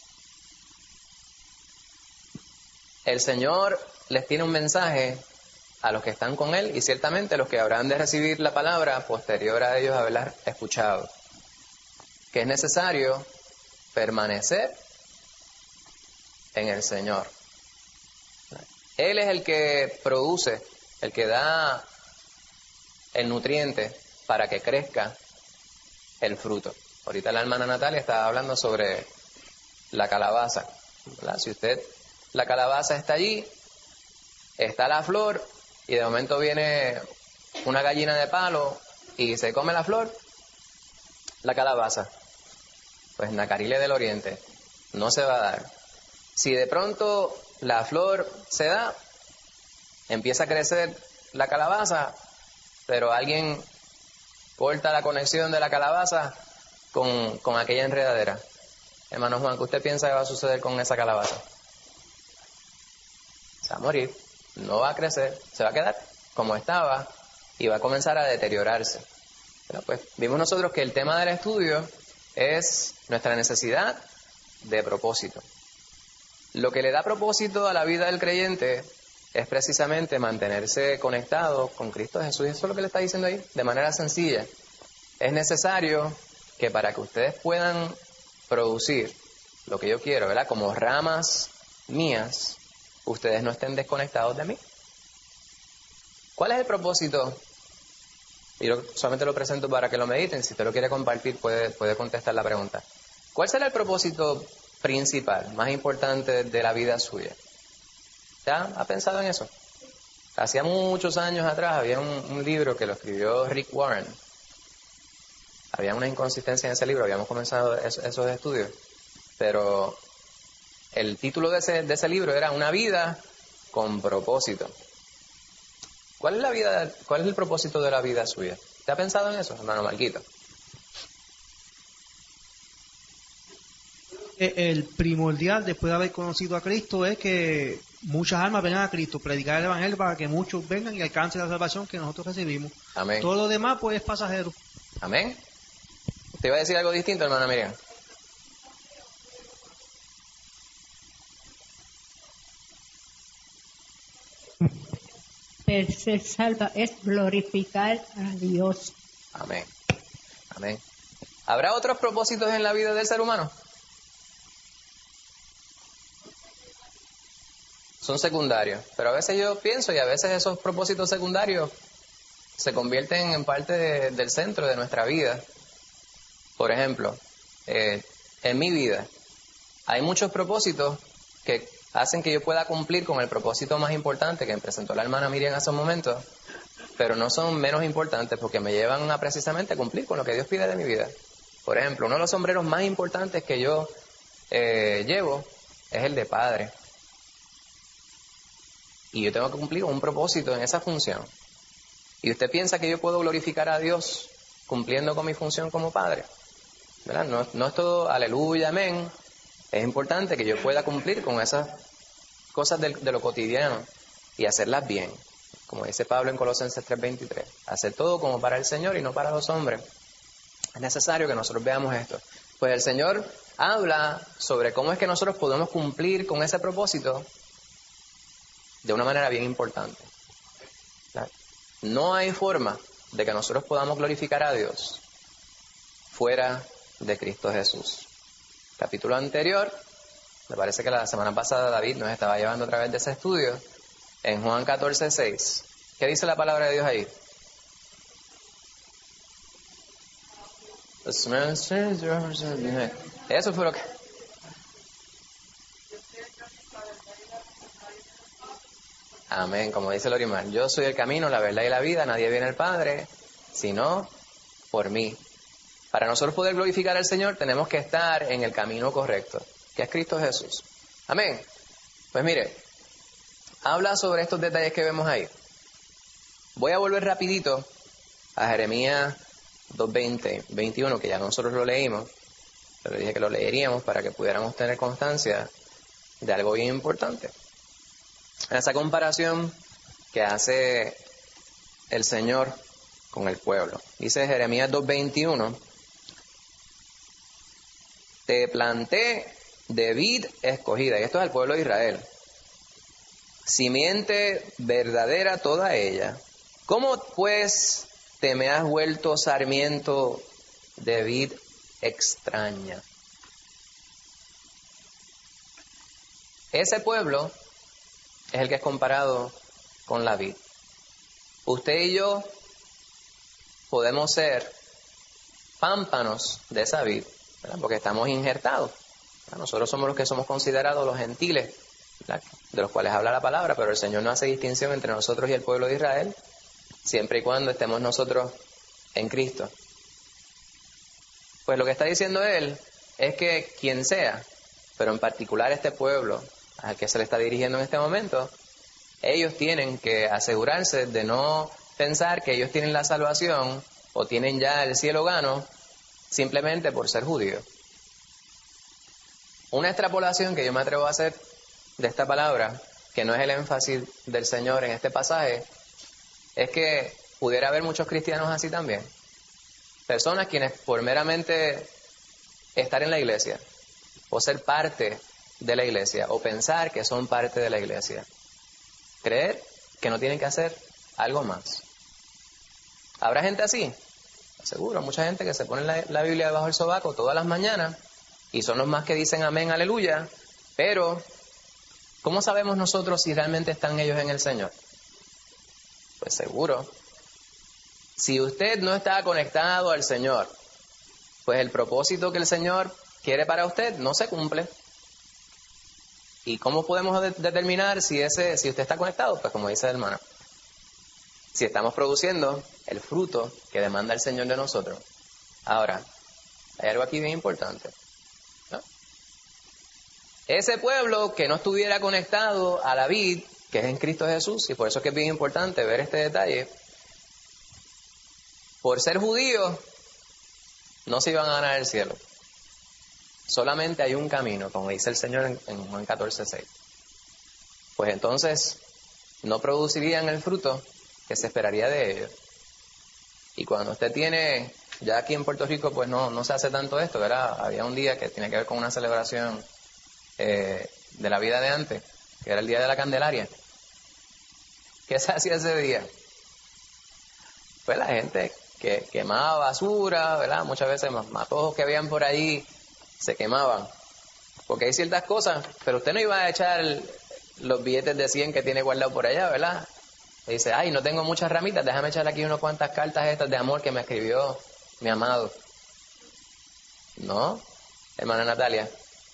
S1: el Señor les tiene un mensaje a los que están con Él y ciertamente los que habrán de recibir la palabra posterior a ellos haberla escuchado, que es necesario permanecer en el Señor. Él es el que produce, el que da el nutriente para que crezca el fruto. Ahorita la hermana Natalia estaba hablando sobre la calabaza, ¿verdad? Si la calabaza está allí, está la flor, y de momento viene una gallina de palo y se come la flor, la calabaza, pues Nacarile del Oriente no se va a dar. Si de pronto la flor se da, empieza a crecer la calabaza, pero alguien corta la conexión de la calabaza con aquella enredadera. Hermano Juan, ¿qué usted piensa que va a suceder con esa calabaza? Se va a morir. No va a crecer, se va a quedar como estaba y va a comenzar a deteriorarse. Pero pues vimos nosotros que el tema del estudio es nuestra necesidad de propósito. Lo que le da propósito a la vida del creyente es precisamente mantenerse conectado con Cristo Jesús. Y eso es lo que le está diciendo ahí, de manera sencilla. Es necesario que para que ustedes puedan producir lo que yo quiero, ¿verdad?, como ramas mías, ustedes no estén desconectados de mí. ¿Cuál es el propósito? Y yo solamente lo presento para que lo mediten. Si usted lo quiere compartir, puede contestar la pregunta. ¿Cuál será el propósito principal, más importante de la vida suya? ¿Ya ha pensado en eso? Hacía muchos años atrás había un libro que lo escribió Rick Warren. Había una inconsistencia en ese libro, habíamos comenzado esos estudios, pero el título de ese libro era Una vida con propósito. ¿Cuál es el propósito de la vida suya? ¿Te ha pensado en eso, hermano Marquito?
S4: El primordial después de haber conocido a Cristo es que muchas almas vengan a Cristo, predicar el evangelio para que muchos vengan y alcancen la salvación que nosotros recibimos.
S1: Amén.
S4: Todo lo demás pues es pasajero.
S1: Amén. ¿Te iba a decir algo distinto, hermana Miriam?
S2: El ser salva es glorificar a Dios.
S1: Amén. Amén. ¿Habrá otros propósitos en la vida del ser humano? Son secundarios, pero a veces yo pienso y a veces esos propósitos secundarios se convierten en parte del centro de nuestra vida. Por ejemplo, en mi vida hay muchos propósitos que hacen que yo pueda cumplir con el propósito más importante que me presentó la hermana Miriam hace un momento, pero no son menos importantes porque me llevan a precisamente cumplir con lo que Dios pide de mi vida. Por ejemplo, uno de los sombreros más importantes que yo llevo es el de padre. Y yo tengo que cumplir con un propósito en esa función. ¿Y usted piensa que yo puedo glorificar a Dios cumpliendo con mi función como padre? ¿Verdad? No es todo aleluya, amén. Es importante que yo pueda cumplir con esas cosas de lo cotidiano y hacerlas bien. Como dice Pablo en Colosenses 3:23. Hacer todo como para el Señor y no para los hombres. Es necesario que nosotros veamos esto. Pues el Señor habla sobre cómo es que nosotros podemos cumplir con ese propósito de una manera bien importante. No hay forma de que nosotros podamos glorificar a Dios fuera de Cristo Jesús. Capítulo anterior, me parece que la semana pasada David nos estaba llevando a través de ese estudio, en Juan 14:6. ¿Qué dice la palabra de Dios ahí? Eso fue lo que... Amén, como dice Lorimar, yo soy el camino, la verdad y la vida, nadie viene al Padre, sino por mí. Para nosotros poder glorificar al Señor tenemos que estar en el camino correcto, que es Cristo Jesús. Amén. Pues mire, habla sobre estos detalles que vemos ahí. Voy a volver rapidito a Jeremías 2:20, 21, que ya nosotros lo leímos, pero dije que lo leeríamos para que pudiéramos tener constancia de algo bien importante. En esa comparación que hace el Señor con el pueblo. Dice Jeremías 2:21, te planté de vid escogida, y esto es el pueblo de Israel, simiente verdadera toda ella. ¿Cómo pues te me has vuelto sarmiento de vid extraña? Ese pueblo es el que es comparado con la vid. Usted y yo podemos ser pámpanos de esa vid, ¿verdad? Porque estamos injertados. Nosotros somos los que somos considerados los gentiles, ¿verdad? De los cuales habla la palabra, pero el Señor no hace distinción entre nosotros y el pueblo de Israel, siempre y cuando estemos nosotros en Cristo. Pues lo que está diciendo Él es que quien sea, pero en particular este pueblo al que se le está dirigiendo en este momento, ellos tienen que asegurarse de no pensar que ellos tienen la salvación o tienen ya el cielo gano simplemente por ser judíos. Una extrapolación que yo me atrevo a hacer de esta palabra, que no es el énfasis del Señor en este pasaje, es que pudiera haber muchos cristianos así también. Personas quienes por meramente estar en la iglesia o ser parte de la iglesia o pensar que son parte de la iglesia, creer que no tienen que hacer algo más. ¿Habrá gente así? Seguro, mucha gente que se pone la Biblia debajo del sobaco todas las mañanas y son los más que dicen amén, aleluya, pero ¿cómo sabemos nosotros si realmente están ellos en el Señor? Pues seguro. Si usted no está conectado al Señor, pues el propósito que el Señor quiere para usted no se cumple. ¿Y cómo podemos determinar si usted está conectado? Pues como dice el hermano, si estamos produciendo el fruto que demanda el Señor de nosotros. Ahora, hay algo aquí bien importante, ¿no? Ese pueblo que no estuviera conectado a la vid, que es en Cristo Jesús, y por eso es que es bien importante ver este detalle, por ser judíos, no se iban a ganar el cielo. Solamente hay un camino, como dice el Señor en Juan 14:6. Pues entonces no producirían el fruto que se esperaría de ellos. Y cuando usted tiene, ya aquí en Puerto Rico pues no se hace tanto esto, ¿verdad? Había un día que tiene que ver con una celebración de la vida de antes, que era el Día de la Candelaria. ¿Qué se hacía ese día? Pues la gente que quemaba basura, ¿verdad? Muchas veces matojos que habían por ahí se quemaban. Porque hay ciertas cosas, pero usted no iba a echar los billetes de 100 que tiene guardado por allá, ¿verdad? Y dice, ay, no tengo muchas ramitas, déjame echar aquí unas cuantas cartas estas de amor que me escribió mi amado. ¿No? Hermana Natalia.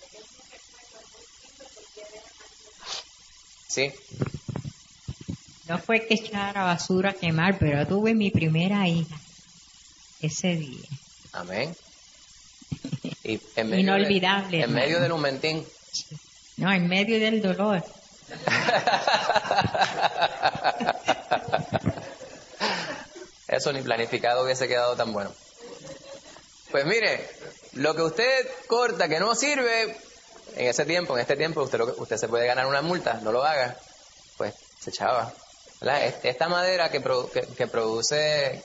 S1: Sí.
S3: No fue que echara basura a quemar, pero tuve mi primera hija ese día.
S1: Amén. Y en medio
S3: Inolvidable.
S1: En medio del Humentín.
S3: No, en medio del dolor.
S1: Eso ni planificado hubiese quedado tan bueno. Pues mire, lo que usted corta que no sirve, en este tiempo usted se puede ganar una multa, no lo haga, pues se echaba. ¿Verdad? Esta madera que produce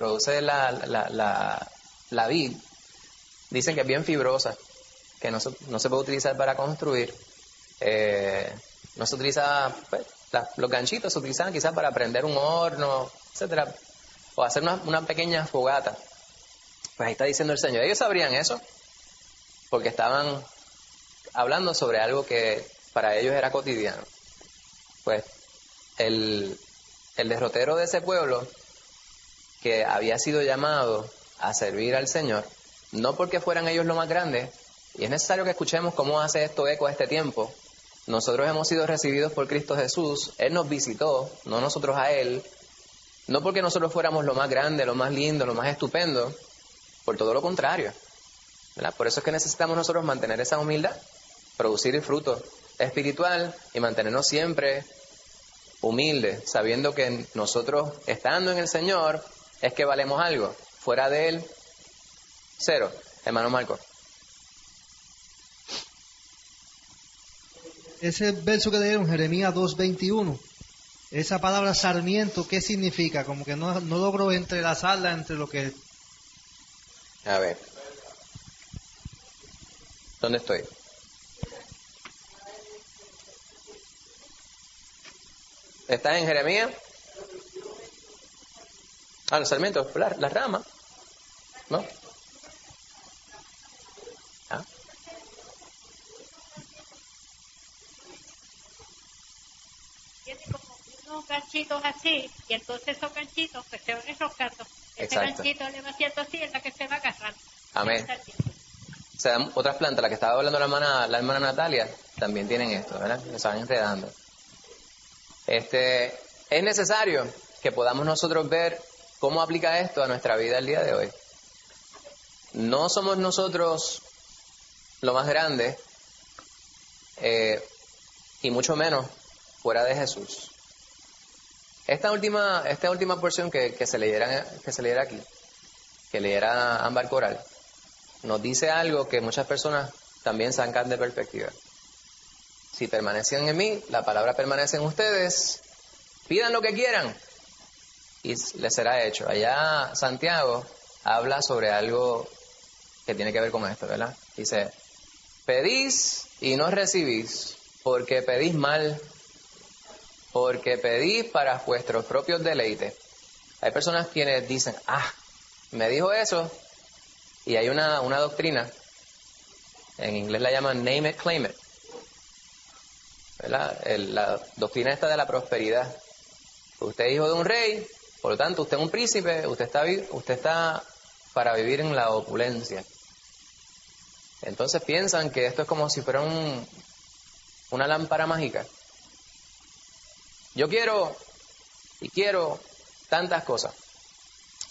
S1: la vid, dicen que es bien fibrosa, que no se puede utilizar para construir. No se utiliza, pues, los ganchitos se utilizan quizás para prender un horno, etcétera, o hacer una pequeña fogata. Pues ahí está diciendo el Señor, ellos sabrían eso, porque estaban hablando sobre algo que para ellos era cotidiano. Pues el derrotero de ese pueblo, que había sido llamado a servir al Señor, no porque fueran ellos lo más grande, y es necesario que escuchemos cómo hace esto eco a este tiempo. Nosotros hemos sido recibidos por Cristo Jesús, Él nos visitó, no nosotros a Él, no porque nosotros fuéramos lo más grande, lo más lindo, lo más estupendo, por todo lo contrario, ¿verdad? Por eso es que necesitamos nosotros mantener esa humildad, producir el fruto espiritual y mantenernos siempre humildes, sabiendo que nosotros, estando en el Señor, es que valemos algo, fuera de Él, cero. Hermano Marco.
S4: Ese verso que leyeron, Jeremías 2:21, esa palabra sarmiento, ¿qué significa? Como que no logro entrelazarla entre lo que...
S1: A ver. ¿Dónde estoy? ¿Estás en Jeremías? Los sarmientos, las ramas, ¿no?
S7: Tiene como unos ganchitos así, y entonces esos ganchitos pues se van enroscando. Ese
S1: Exacto.
S7: ganchito le va haciendo así, es la que se va agarrando.
S1: Amén. O sea, otras plantas, la que estaba hablando la hermana Natalia, también tienen esto, ¿verdad? Que se van enredando. Es necesario que podamos nosotros ver cómo aplica esto a nuestra vida el día de hoy. No somos nosotros lo más grande, y mucho menos fuera de Jesús. Esta última porción que se leyera aquí, que leyera Ámbar Coral, nos dice algo que muchas personas también sacan de perspectiva. Si permanecen en mí, la palabra permanece en ustedes, pidan lo que quieran y les será hecho. Allá Santiago habla sobre algo que tiene que ver con esto, ¿verdad? Dice, pedís y no recibís, porque pedís mal, porque pedís para vuestros propios deleites. Hay personas quienes dicen, me dijo eso, y hay una doctrina, en inglés la llaman name it, claim it, ¿verdad? La doctrina esta de la prosperidad. Usted es hijo de un rey, por lo tanto usted es un príncipe, usted está para vivir en la opulencia. Entonces piensan que esto es como si fuera una lámpara mágica. Yo quiero tantas cosas.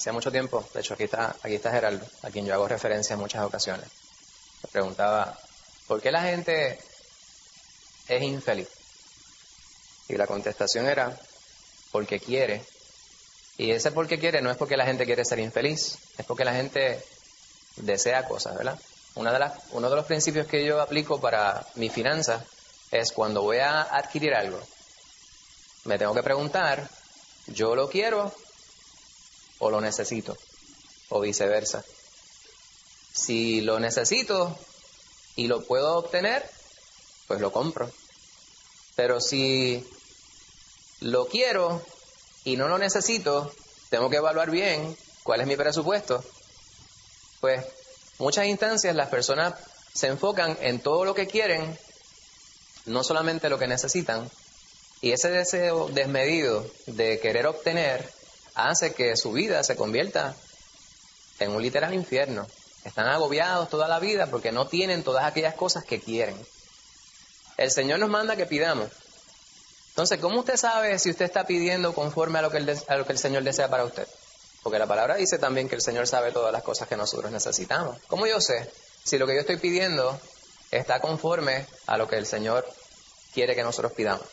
S1: Hace mucho tiempo, de hecho aquí está Gerardo, a quien yo hago referencia en muchas ocasiones. Me preguntaba, ¿por qué la gente es infeliz? Y la contestación era, porque quiere. Y ese porque quiere no es porque la gente quiere ser infeliz, es porque la gente desea cosas, ¿verdad? Uno de los principios que yo aplico para mi finanzas es cuando voy a adquirir algo, me tengo que preguntar, ¿yo lo quiero o lo necesito? O viceversa. Si lo necesito y lo puedo obtener, pues lo compro. Pero si lo quiero y no lo necesito, tengo que evaluar bien cuál es mi presupuesto. Pues muchas instancias las personas se enfocan en todo lo que quieren, no solamente lo que necesitan, y ese deseo desmedido de querer obtener hace que su vida se convierta en un literal infierno. Están agobiados toda la vida porque no tienen todas aquellas cosas que quieren. El Señor nos manda que pidamos. Entonces, ¿cómo usted sabe si usted está pidiendo conforme a lo que el Señor desea para usted? Porque la palabra dice también que el Señor sabe todas las cosas que nosotros necesitamos. ¿Cómo yo sé si lo que yo estoy pidiendo está conforme a lo que el Señor quiere que nosotros pidamos?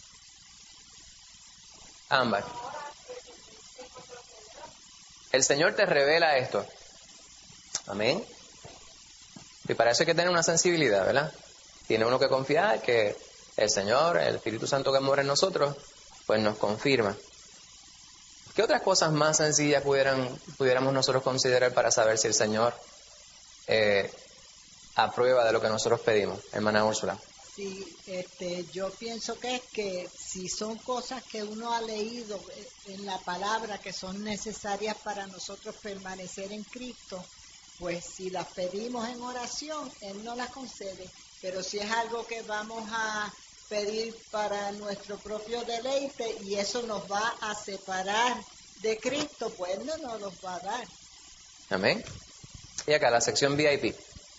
S1: Ámbar. El Señor te revela esto. Amén. Y para eso hay que tener una sensibilidad, ¿verdad? Tiene uno que confiar que el Señor, el Espíritu Santo que mora en nosotros, pues nos confirma. ¿Qué otras cosas más sencillas pudiéramos nosotros considerar para saber si el Señor aprueba de lo que nosotros pedimos, hermana Úrsula?
S8: Sí, yo pienso que es que si son cosas que uno ha leído en la palabra que son necesarias para nosotros permanecer en Cristo, pues si las pedimos en oración, Él nos las concede. Pero si es algo que vamos a pedir para nuestro propio deleite y eso nos va a separar de Cristo, pues Él no nos los va a dar.
S1: Amén. Y acá la sección VIP.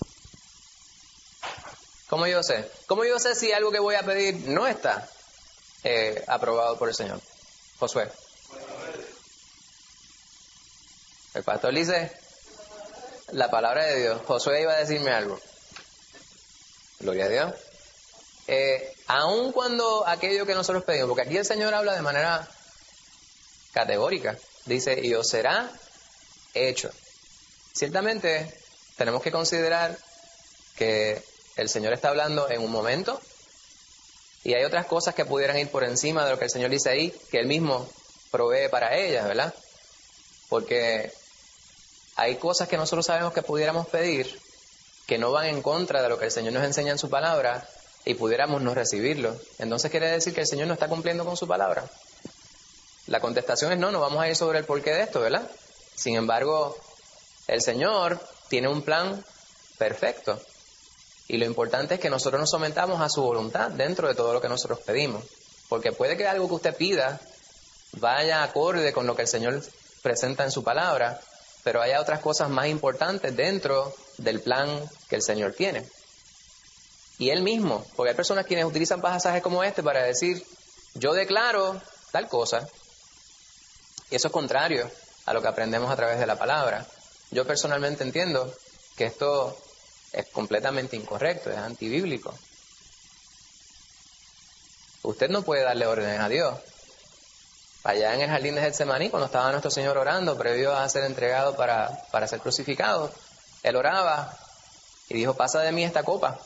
S1: ¿Cómo yo sé? ¿Cómo yo sé si algo que voy a pedir no está aprobado por el Señor? Josué. El pastor dice la palabra de Dios. Josué iba a decirme algo. Gloria a Dios. Aun cuando aquello que nosotros pedimos, porque aquí el Señor habla de manera categórica, dice, y os será hecho. Ciertamente tenemos que considerar que el Señor está hablando en un momento y hay otras cosas que pudieran ir por encima de lo que el Señor dice ahí, que Él mismo provee para ellas, ¿verdad? Porque hay cosas que nosotros sabemos que pudiéramos pedir que no van en contra de lo que el Señor nos enseña en su palabra y pudiéramos no recibirlo. Entonces quiere decir que el Señor no está cumpliendo con su palabra. La contestación es no vamos a ir sobre el porqué de esto, ¿verdad? Sin embargo, el Señor tiene un plan perfecto. Y lo importante es que nosotros nos sometamos a su voluntad dentro de todo lo que nosotros pedimos. Porque puede que algo que usted pida vaya acorde con lo que el Señor presenta en su palabra, pero haya otras cosas más importantes dentro del plan que el Señor tiene. Y Él mismo, porque hay personas quienes utilizan pasajes como este para decir, yo declaro tal cosa, y eso es contrario a lo que aprendemos a través de la palabra. Yo personalmente entiendo que esto es completamente incorrecto, es antibíblico. Usted no puede darle órdenes a Dios. Allá en el jardín de Getsemaní, cuando estaba nuestro Señor orando, previo a ser entregado para ser crucificado, Él oraba y dijo, pasa de mí esta copa,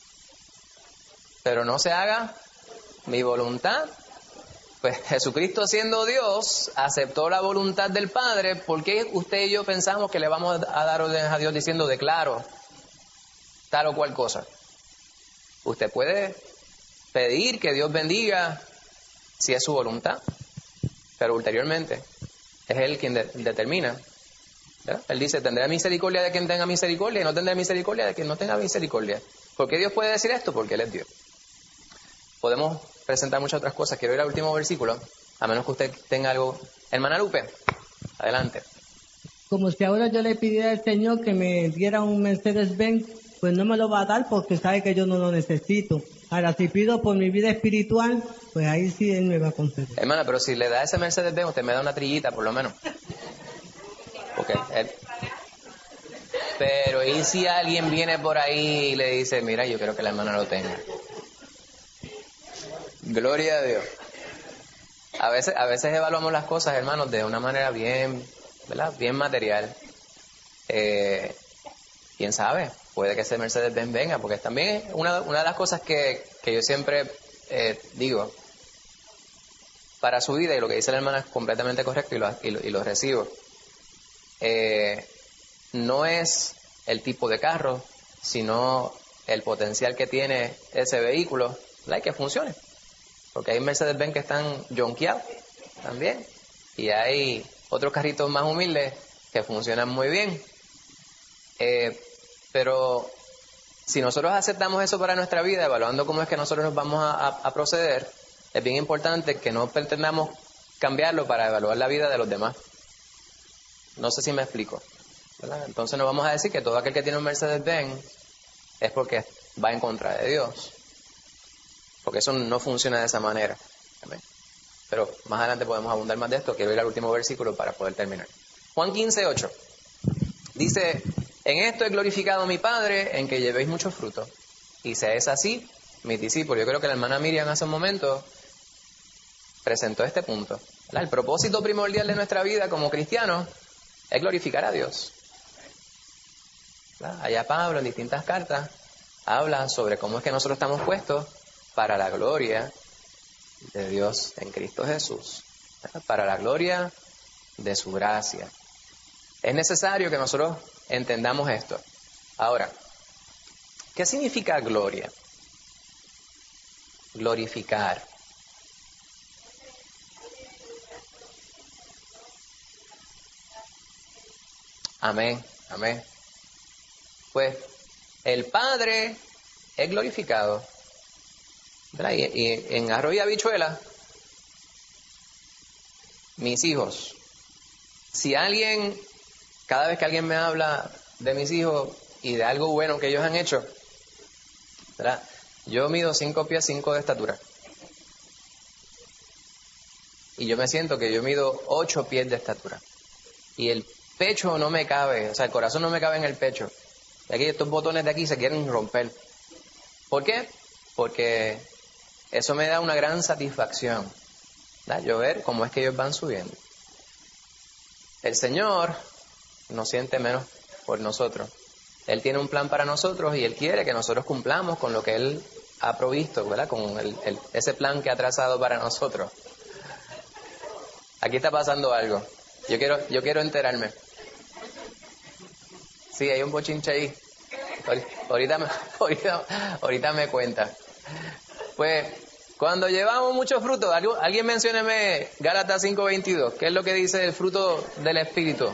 S1: pero no se haga mi voluntad. Pues Jesucristo, siendo Dios, aceptó la voluntad del Padre. ¿Por qué usted y yo pensamos que le vamos a dar órdenes a Dios diciendo declaro tal o cual cosa? Usted puede pedir que Dios bendiga si es su voluntad, pero ulteriormente es Él quien determina, ¿verdad? Él dice, tendré misericordia de quien tenga misericordia y no tendré misericordia de quien no tenga misericordia. ¿Por qué Dios puede decir esto? Porque Él es Dios. Podemos presentar muchas otras cosas. Quiero ir al último versículo, a menos que usted tenga algo. Hermana Lupe, adelante.
S9: Como si ahora yo le pidiera al Señor que me diera un Mercedes-Benz, pues no me lo va a dar porque sabe que yo no lo necesito. Ahora, si pido por mi vida espiritual, pues ahí sí Él me va a conceder.
S1: Hermana, pero si le da ese Mercedes-Benz, usted me da una trillita, por lo menos. Porque pero ¿y si alguien viene por ahí y le dice, mira, yo quiero que la hermana lo tenga? Gloria a Dios. A veces evaluamos las cosas, hermanos, de una manera bien, ¿verdad? Bien material. ¿Quién sabe? Puede que ese Mercedes-Benz venga, porque también una de las cosas que yo siempre digo, para su vida, y lo que dice la hermana es completamente correcto y lo recibo, no es el tipo de carro, sino el potencial que tiene ese vehículo, ¿verdad? Que funcione. Porque hay Mercedes-Benz que están jonqueados también, y hay otros carritos más humildes que funcionan muy bien. Pero si nosotros aceptamos eso para nuestra vida, evaluando cómo es que nosotros nos vamos a proceder, es bien importante que no pretendamos cambiarlo para evaluar la vida de los demás. No sé si me explico, ¿verdad? Entonces no vamos a decir que todo aquel que tiene un Mercedes-Benz es porque va en contra de Dios, porque eso no funciona de esa manera. ¿Amén? Pero más adelante podemos abundar más de esto. Quiero ir al último versículo para poder terminar. Juan 15:8 dice: en esto he glorificado a mi Padre, en que llevéis mucho fruto, y seáis así mis discípulos. Yo creo que la hermana Miriam hace un momento presentó este punto, ¿verdad? El propósito primordial de nuestra vida como cristianos es glorificar a Dios, ¿verdad? Allá Pablo en distintas cartas habla sobre cómo es que nosotros estamos puestos para la gloria de Dios en Cristo Jesús, ¿verdad? Para la gloria de su gracia. Es necesario que nosotros entendamos esto. Ahora, ¿qué significa gloria? Glorificar. Amén, amén. Pues el Padre es glorificado, ¿verdad? Y en arroz y habichuela, mis hijos. Si alguien, cada vez que alguien me habla de mis hijos y de algo bueno que ellos han hecho, ¿verdad? Yo mido 5 pies 5 de estatura. Y yo me siento que yo mido 8 pies de estatura. Y el pecho no me cabe, o sea, el corazón no me cabe en el pecho. Y aquí estos botones de aquí se quieren romper. ¿Por qué? Porque eso me da una gran satisfacción, ¿verdad? Yo ver cómo es que ellos van subiendo. El Señor no siente menos por nosotros. Él tiene un plan para nosotros y Él quiere que nosotros cumplamos con lo que Él ha provisto, ¿verdad? Con ese plan que ha trazado para nosotros. Aquí está pasando algo. Yo quiero enterarme. Sí, hay un bochinche ahí. Ahorita me cuenta. Pues, cuando llevamos mucho fruto, alguien mencióneme Gálatas 5:22. ¿Qué es lo que dice el fruto del Espíritu?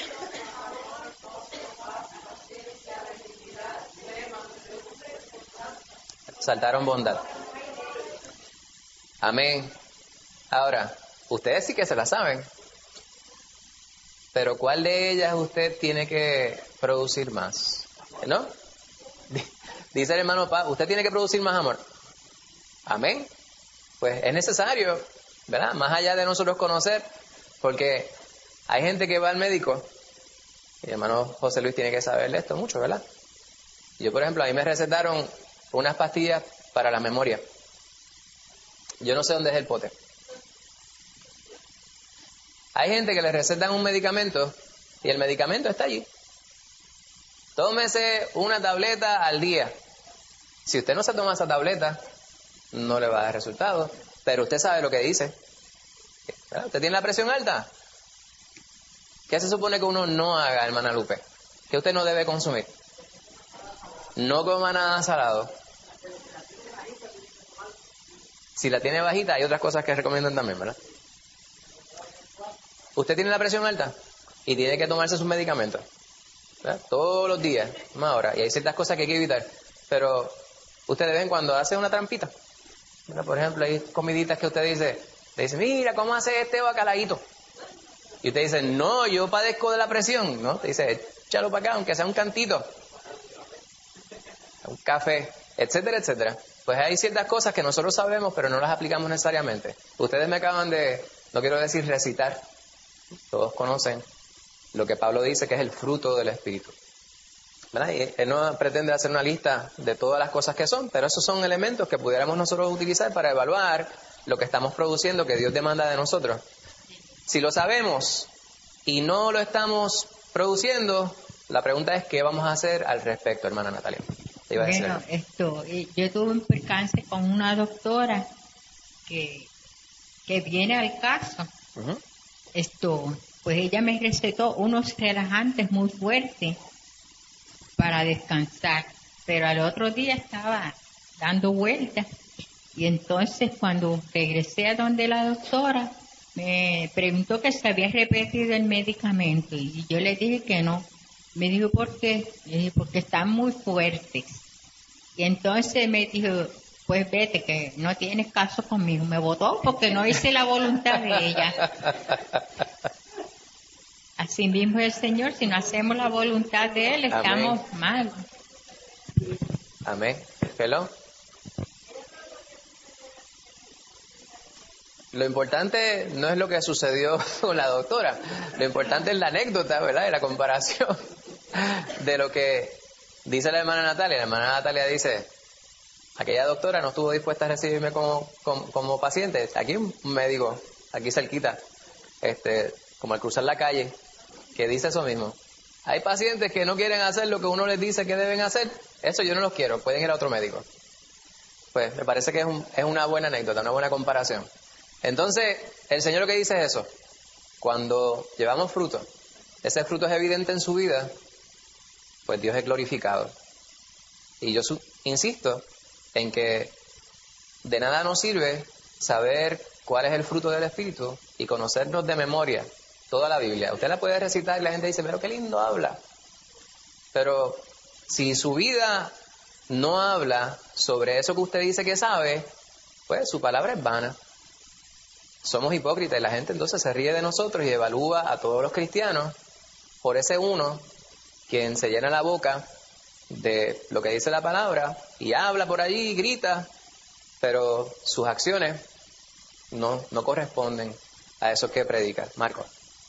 S1: Saltaron bondad. Amén. Ahora, ustedes sí que se la saben. Pero ¿cuál de ellas usted tiene que producir más? ¿No? Dice el hermano Paz, usted tiene que producir más amor. Amén. Pues es necesario, ¿verdad? Más allá de nosotros conocer, porque hay gente que va al médico, y el hermano José Luis tiene que saber de esto mucho, ¿verdad? Yo, por ejemplo, a mí me recetaron unas pastillas para la memoria. Yo no sé dónde es el pote. Hay gente que le recetan un medicamento y el medicamento está allí. Tómese una tableta al día. Si usted no se toma esa tableta, no le va a dar resultado. Pero usted sabe lo que dice. ¿Verdad? ¿Usted tiene la presión alta? ¿Qué se supone que uno no haga, hermana Lupe? ¿Qué usted no debe consumir? No coma nada salado. Si la tiene bajita, hay otras cosas que recomiendan también, ¿verdad? Usted tiene la presión alta y tiene que tomarse sus medicamentos, ¿verdad? Todos los días, más ahora. Y hay ciertas cosas que hay que evitar. Pero usted de vez en cuando hace una trampita, ¿verdad? Por ejemplo, hay comiditas que usted le dice, mira, ¿cómo hace este bacalaíto? Y usted dice, no, yo padezco de la presión, ¿no? Te dice, échalo para acá, aunque sea un cantito, un café, etcétera, etcétera. Pues hay ciertas cosas que nosotros sabemos, pero no las aplicamos necesariamente. Ustedes me acaban de, no quiero decir recitar, todos conocen lo que Pablo dice que es el fruto del Espíritu. ¿Verdad? Y él no pretende hacer una lista de todas las cosas que son, pero esos son elementos que pudiéramos nosotros utilizar para evaluar lo que estamos produciendo, que Dios demanda de nosotros. Si lo sabemos y no lo estamos produciendo, la pregunta es ¿qué vamos a hacer al respecto, hermana Natalia? Te iba a decir
S3: Bueno, yo tuve un percance con una doctora que viene al caso.
S1: Uh-huh.
S3: Pues ella me recetó unos relajantes muy fuertes para descansar, pero al otro día estaba dando vueltas y entonces cuando regresé a donde la doctora me preguntó que se había repetido el medicamento y yo le dije que no. Me dijo, ¿por qué? Le dije, porque están muy fuertes. Y entonces me dijo, pues vete, que no tienes caso conmigo. Me votó porque no hice la voluntad de ella. Así mismo el Señor, si no hacemos la voluntad de Él, estamos mal.
S1: Amén. ¿Pelo? Lo importante no es lo que sucedió con la doctora, lo importante es la anécdota, ¿verdad? Y la comparación de lo que dice la hermana Natalia. La hermana Natalia dice, aquella doctora no estuvo dispuesta a recibirme como paciente. Aquí un médico, aquí cerquita, como al cruzar la calle, que dice eso mismo. Hay pacientes que no quieren hacer lo que uno les dice que deben hacer. Eso yo no los quiero, pueden ir a otro médico. Pues me parece que es una buena anécdota, una buena comparación. Entonces, el Señor lo que dice es eso. Cuando llevamos fruto, ese fruto es evidente en su vida, pues Dios es glorificado. Y yo insisto en que de nada nos sirve saber cuál es el fruto del Espíritu y conocernos de memoria toda la Biblia. Usted la puede recitar y la gente dice, pero qué lindo habla. Pero si su vida no habla sobre eso que usted dice que sabe, pues su palabra es vana. Somos hipócritas y la gente entonces se ríe de nosotros y evalúa a todos los cristianos por ese uno quien se llena la boca de lo que dice la palabra y habla por allí y grita, pero sus acciones no corresponden a eso que predica. Marco.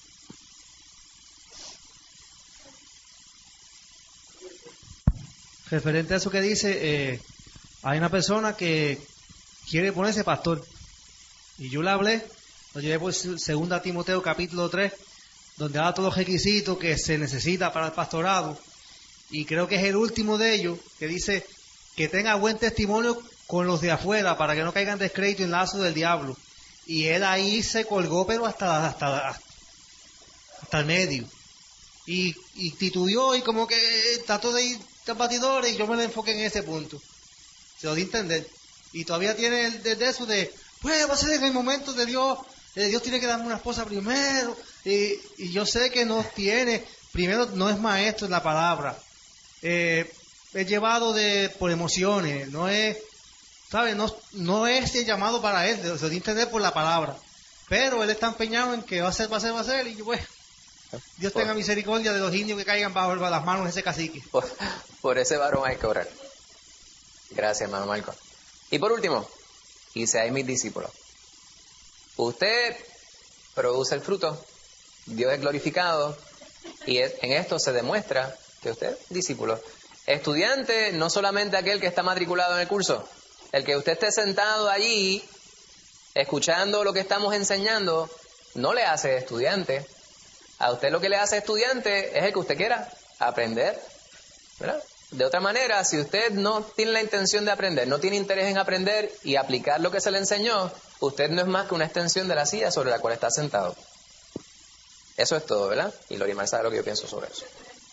S4: Referente a eso que dice, hay una persona que quiere ponerse pastor. Y yo le hablé, lo llevé por 2 Timoteo capítulo 3, donde da todos los requisitos que se necesita para el pastorado. Y creo que es el último de ellos, que dice que tenga buen testimonio con los de afuera, para que no caigan descrédito en lazo del diablo. Y él ahí se colgó, pero hasta el medio. Y titubeó y como que trató de ir a batidores y yo me lo enfoqué en ese punto. Se lo di a entender. Y todavía tiene de eso de... Pues va a ser en el momento de Dios. Dios tiene que darme una esposa primero. Y yo sé que no tiene. Primero, no es maestro en la palabra. Es llevado por emociones. No es, ¿sabe? No es el llamado para él. Se lo tiene que entender por la palabra. Pero él está empeñado en que va a ser. Y pues, Dios tenga misericordia de los indios que caigan bajo las manos de ese cacique.
S1: Por ese varón hay que orar. Gracias, hermano Marco. Y por último, y seáis mis discípulos. Usted produce el fruto, Dios es glorificado, y en esto se demuestra que usted es discípulo. Estudiante, no solamente aquel que está matriculado en el curso, el que usted esté sentado allí, escuchando lo que estamos enseñando, no le hace estudiante. A usted lo que le hace estudiante es el que usted quiera aprender, ¿verdad? De otra manera, si usted no tiene la intención de aprender, no tiene interés en aprender y aplicar lo que se le enseñó, usted no es más que una extensión de la silla sobre la cual está sentado. Eso es todo, ¿verdad? Y Lorimar sabe lo que yo pienso sobre eso.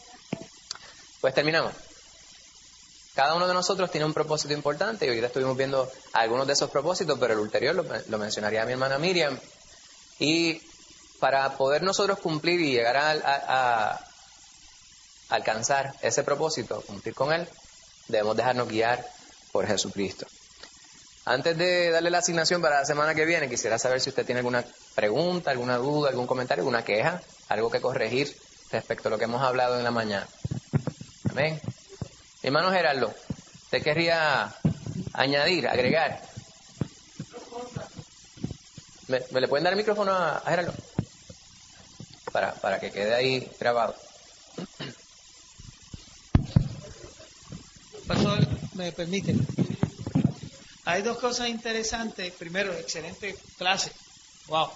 S1: Pues terminamos. Cada uno de nosotros tiene un propósito importante y ahorita estuvimos viendo algunos de esos propósitos, pero el ulterior lo mencionaría mi hermana Miriam. Y para poder nosotros cumplir y llegar a alcanzar ese propósito, cumplir con él, debemos dejarnos guiar por Jesucristo. Antes de darle la asignación para la semana que viene, quisiera saber si usted tiene alguna pregunta, alguna duda, algún comentario, alguna queja, algo que corregir respecto a lo que hemos hablado en la mañana. Amén. Mi hermano Gerardo, ¿usted querría añadir, agregar? ¿Me le pueden dar el micrófono a Gerardo? para que quede ahí grabado.
S10: Pastor, me permite. Hay dos cosas interesantes. Primero, excelente clase. Wow.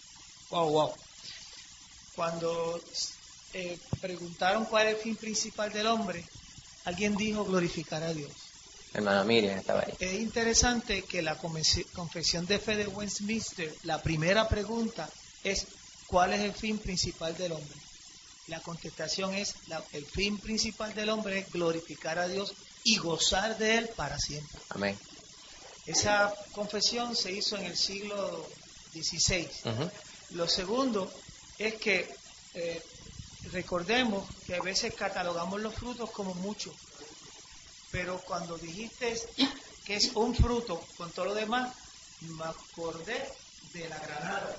S10: Cuando preguntaron cuál es el fin principal del hombre, alguien dijo glorificar a Dios.
S1: Hermana Miriam estaba ahí.
S10: Es interesante que la Confesión de Fe de Westminster, la primera pregunta es ¿cuál es el fin principal del hombre? La contestación es el fin principal del hombre es glorificar a Dios y gozar de Él para siempre.
S1: Amén.
S10: Esa confesión se hizo en el siglo XVI.
S1: Uh-huh.
S10: Lo segundo es que recordemos que a veces catalogamos los frutos como muchos, pero cuando dijiste que es un fruto con todo lo demás, me acordé de la granada.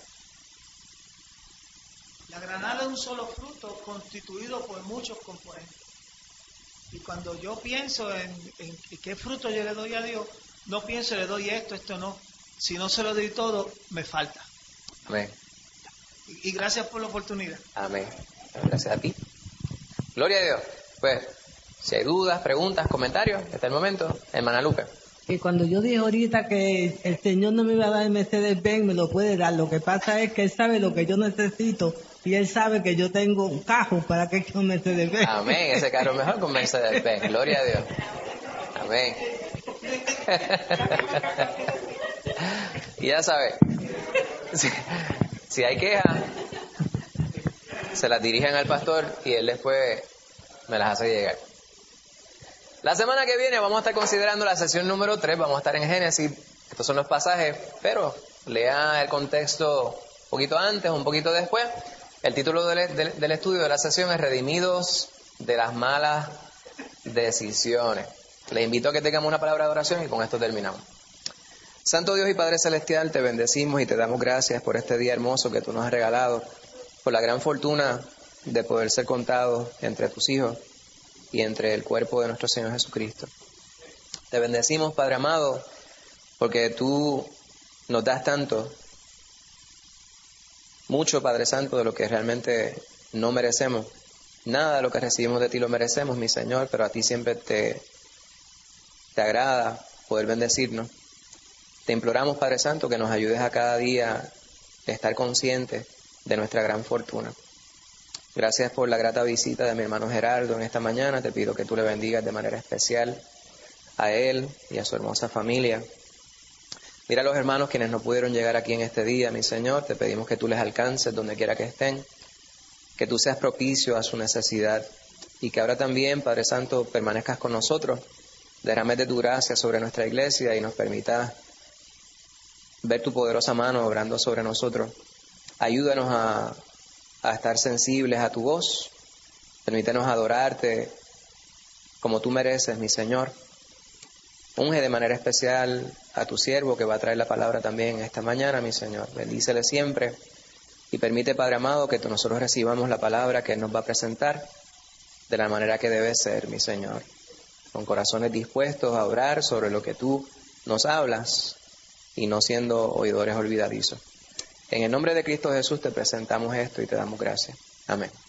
S10: La granada es un solo fruto constituido por muchos componentes. Y cuando yo pienso en qué fruto yo le doy a Dios, no pienso le doy esto no. Si no se lo doy todo, me falta.
S1: Amén.
S10: Y gracias por la oportunidad.
S1: Amén. Gracias a ti. Gloria a Dios. Pues, si hay dudas, preguntas, comentarios, hasta el momento, hermana Lupe.
S9: Que cuando yo dije ahorita que el Señor no me iba a dar el Mercedes-Benz, me lo puede dar. Lo que pasa es que Él sabe lo que yo necesito y Él sabe que yo tengo un carro para que quiero un Mercedes-Benz.
S1: Amén. Ese carro mejor con Mercedes-Benz. Gloria a Dios. Amén. Y ya sabe, si hay quejas, se las dirigen al pastor y él después me las hace llegar. La semana que viene vamos a estar considerando la sesión número 3, vamos a estar en Génesis. Estos son los pasajes, pero lea el contexto un poquito antes, un poquito después. El título del estudio de la sesión es Redimidos de las malas decisiones. Les invito a que tengamos una palabra de oración y con esto terminamos. Santo Dios y Padre Celestial, te bendecimos y te damos gracias por este día hermoso que tú nos has regalado, por la gran fortuna de poder ser contados entre tus hijos y entre el cuerpo de nuestro Señor Jesucristo. Te bendecimos, Padre amado, porque tú nos das tanto, mucho, Padre Santo, de lo que realmente no merecemos. Nada de lo que recibimos de ti lo merecemos, mi Señor, pero a ti siempre te agrada poder bendecirnos. Te imploramos, Padre Santo, que nos ayudes a cada día a estar conscientes de nuestra gran fortuna. Gracias por la grata visita de mi hermano Gerardo en esta mañana. Te pido que tú le bendigas de manera especial a él y a su hermosa familia. Mira a los hermanos quienes no pudieron llegar aquí en este día, mi Señor. Te pedimos que tú les alcances donde quiera que estén, que tú seas propicio a su necesidad y que ahora también, Padre Santo, permanezcas con nosotros. Derrames de tu gracia sobre nuestra iglesia y nos permitas ver tu poderosa mano obrando sobre nosotros. Ayúdanos a estar sensibles a tu voz. Permítenos adorarte como tú mereces, mi Señor. Unge de manera especial a tu siervo que va a traer la palabra también esta mañana, mi Señor. Bendícele siempre y permite, Padre amado, que nosotros recibamos la palabra que Él nos va a presentar de la manera que debe ser, mi Señor. Con corazones dispuestos a orar sobre lo que tú nos hablas y no siendo oidores olvidadizos. En el nombre de Cristo Jesús te presentamos esto y te damos gracias. Amén.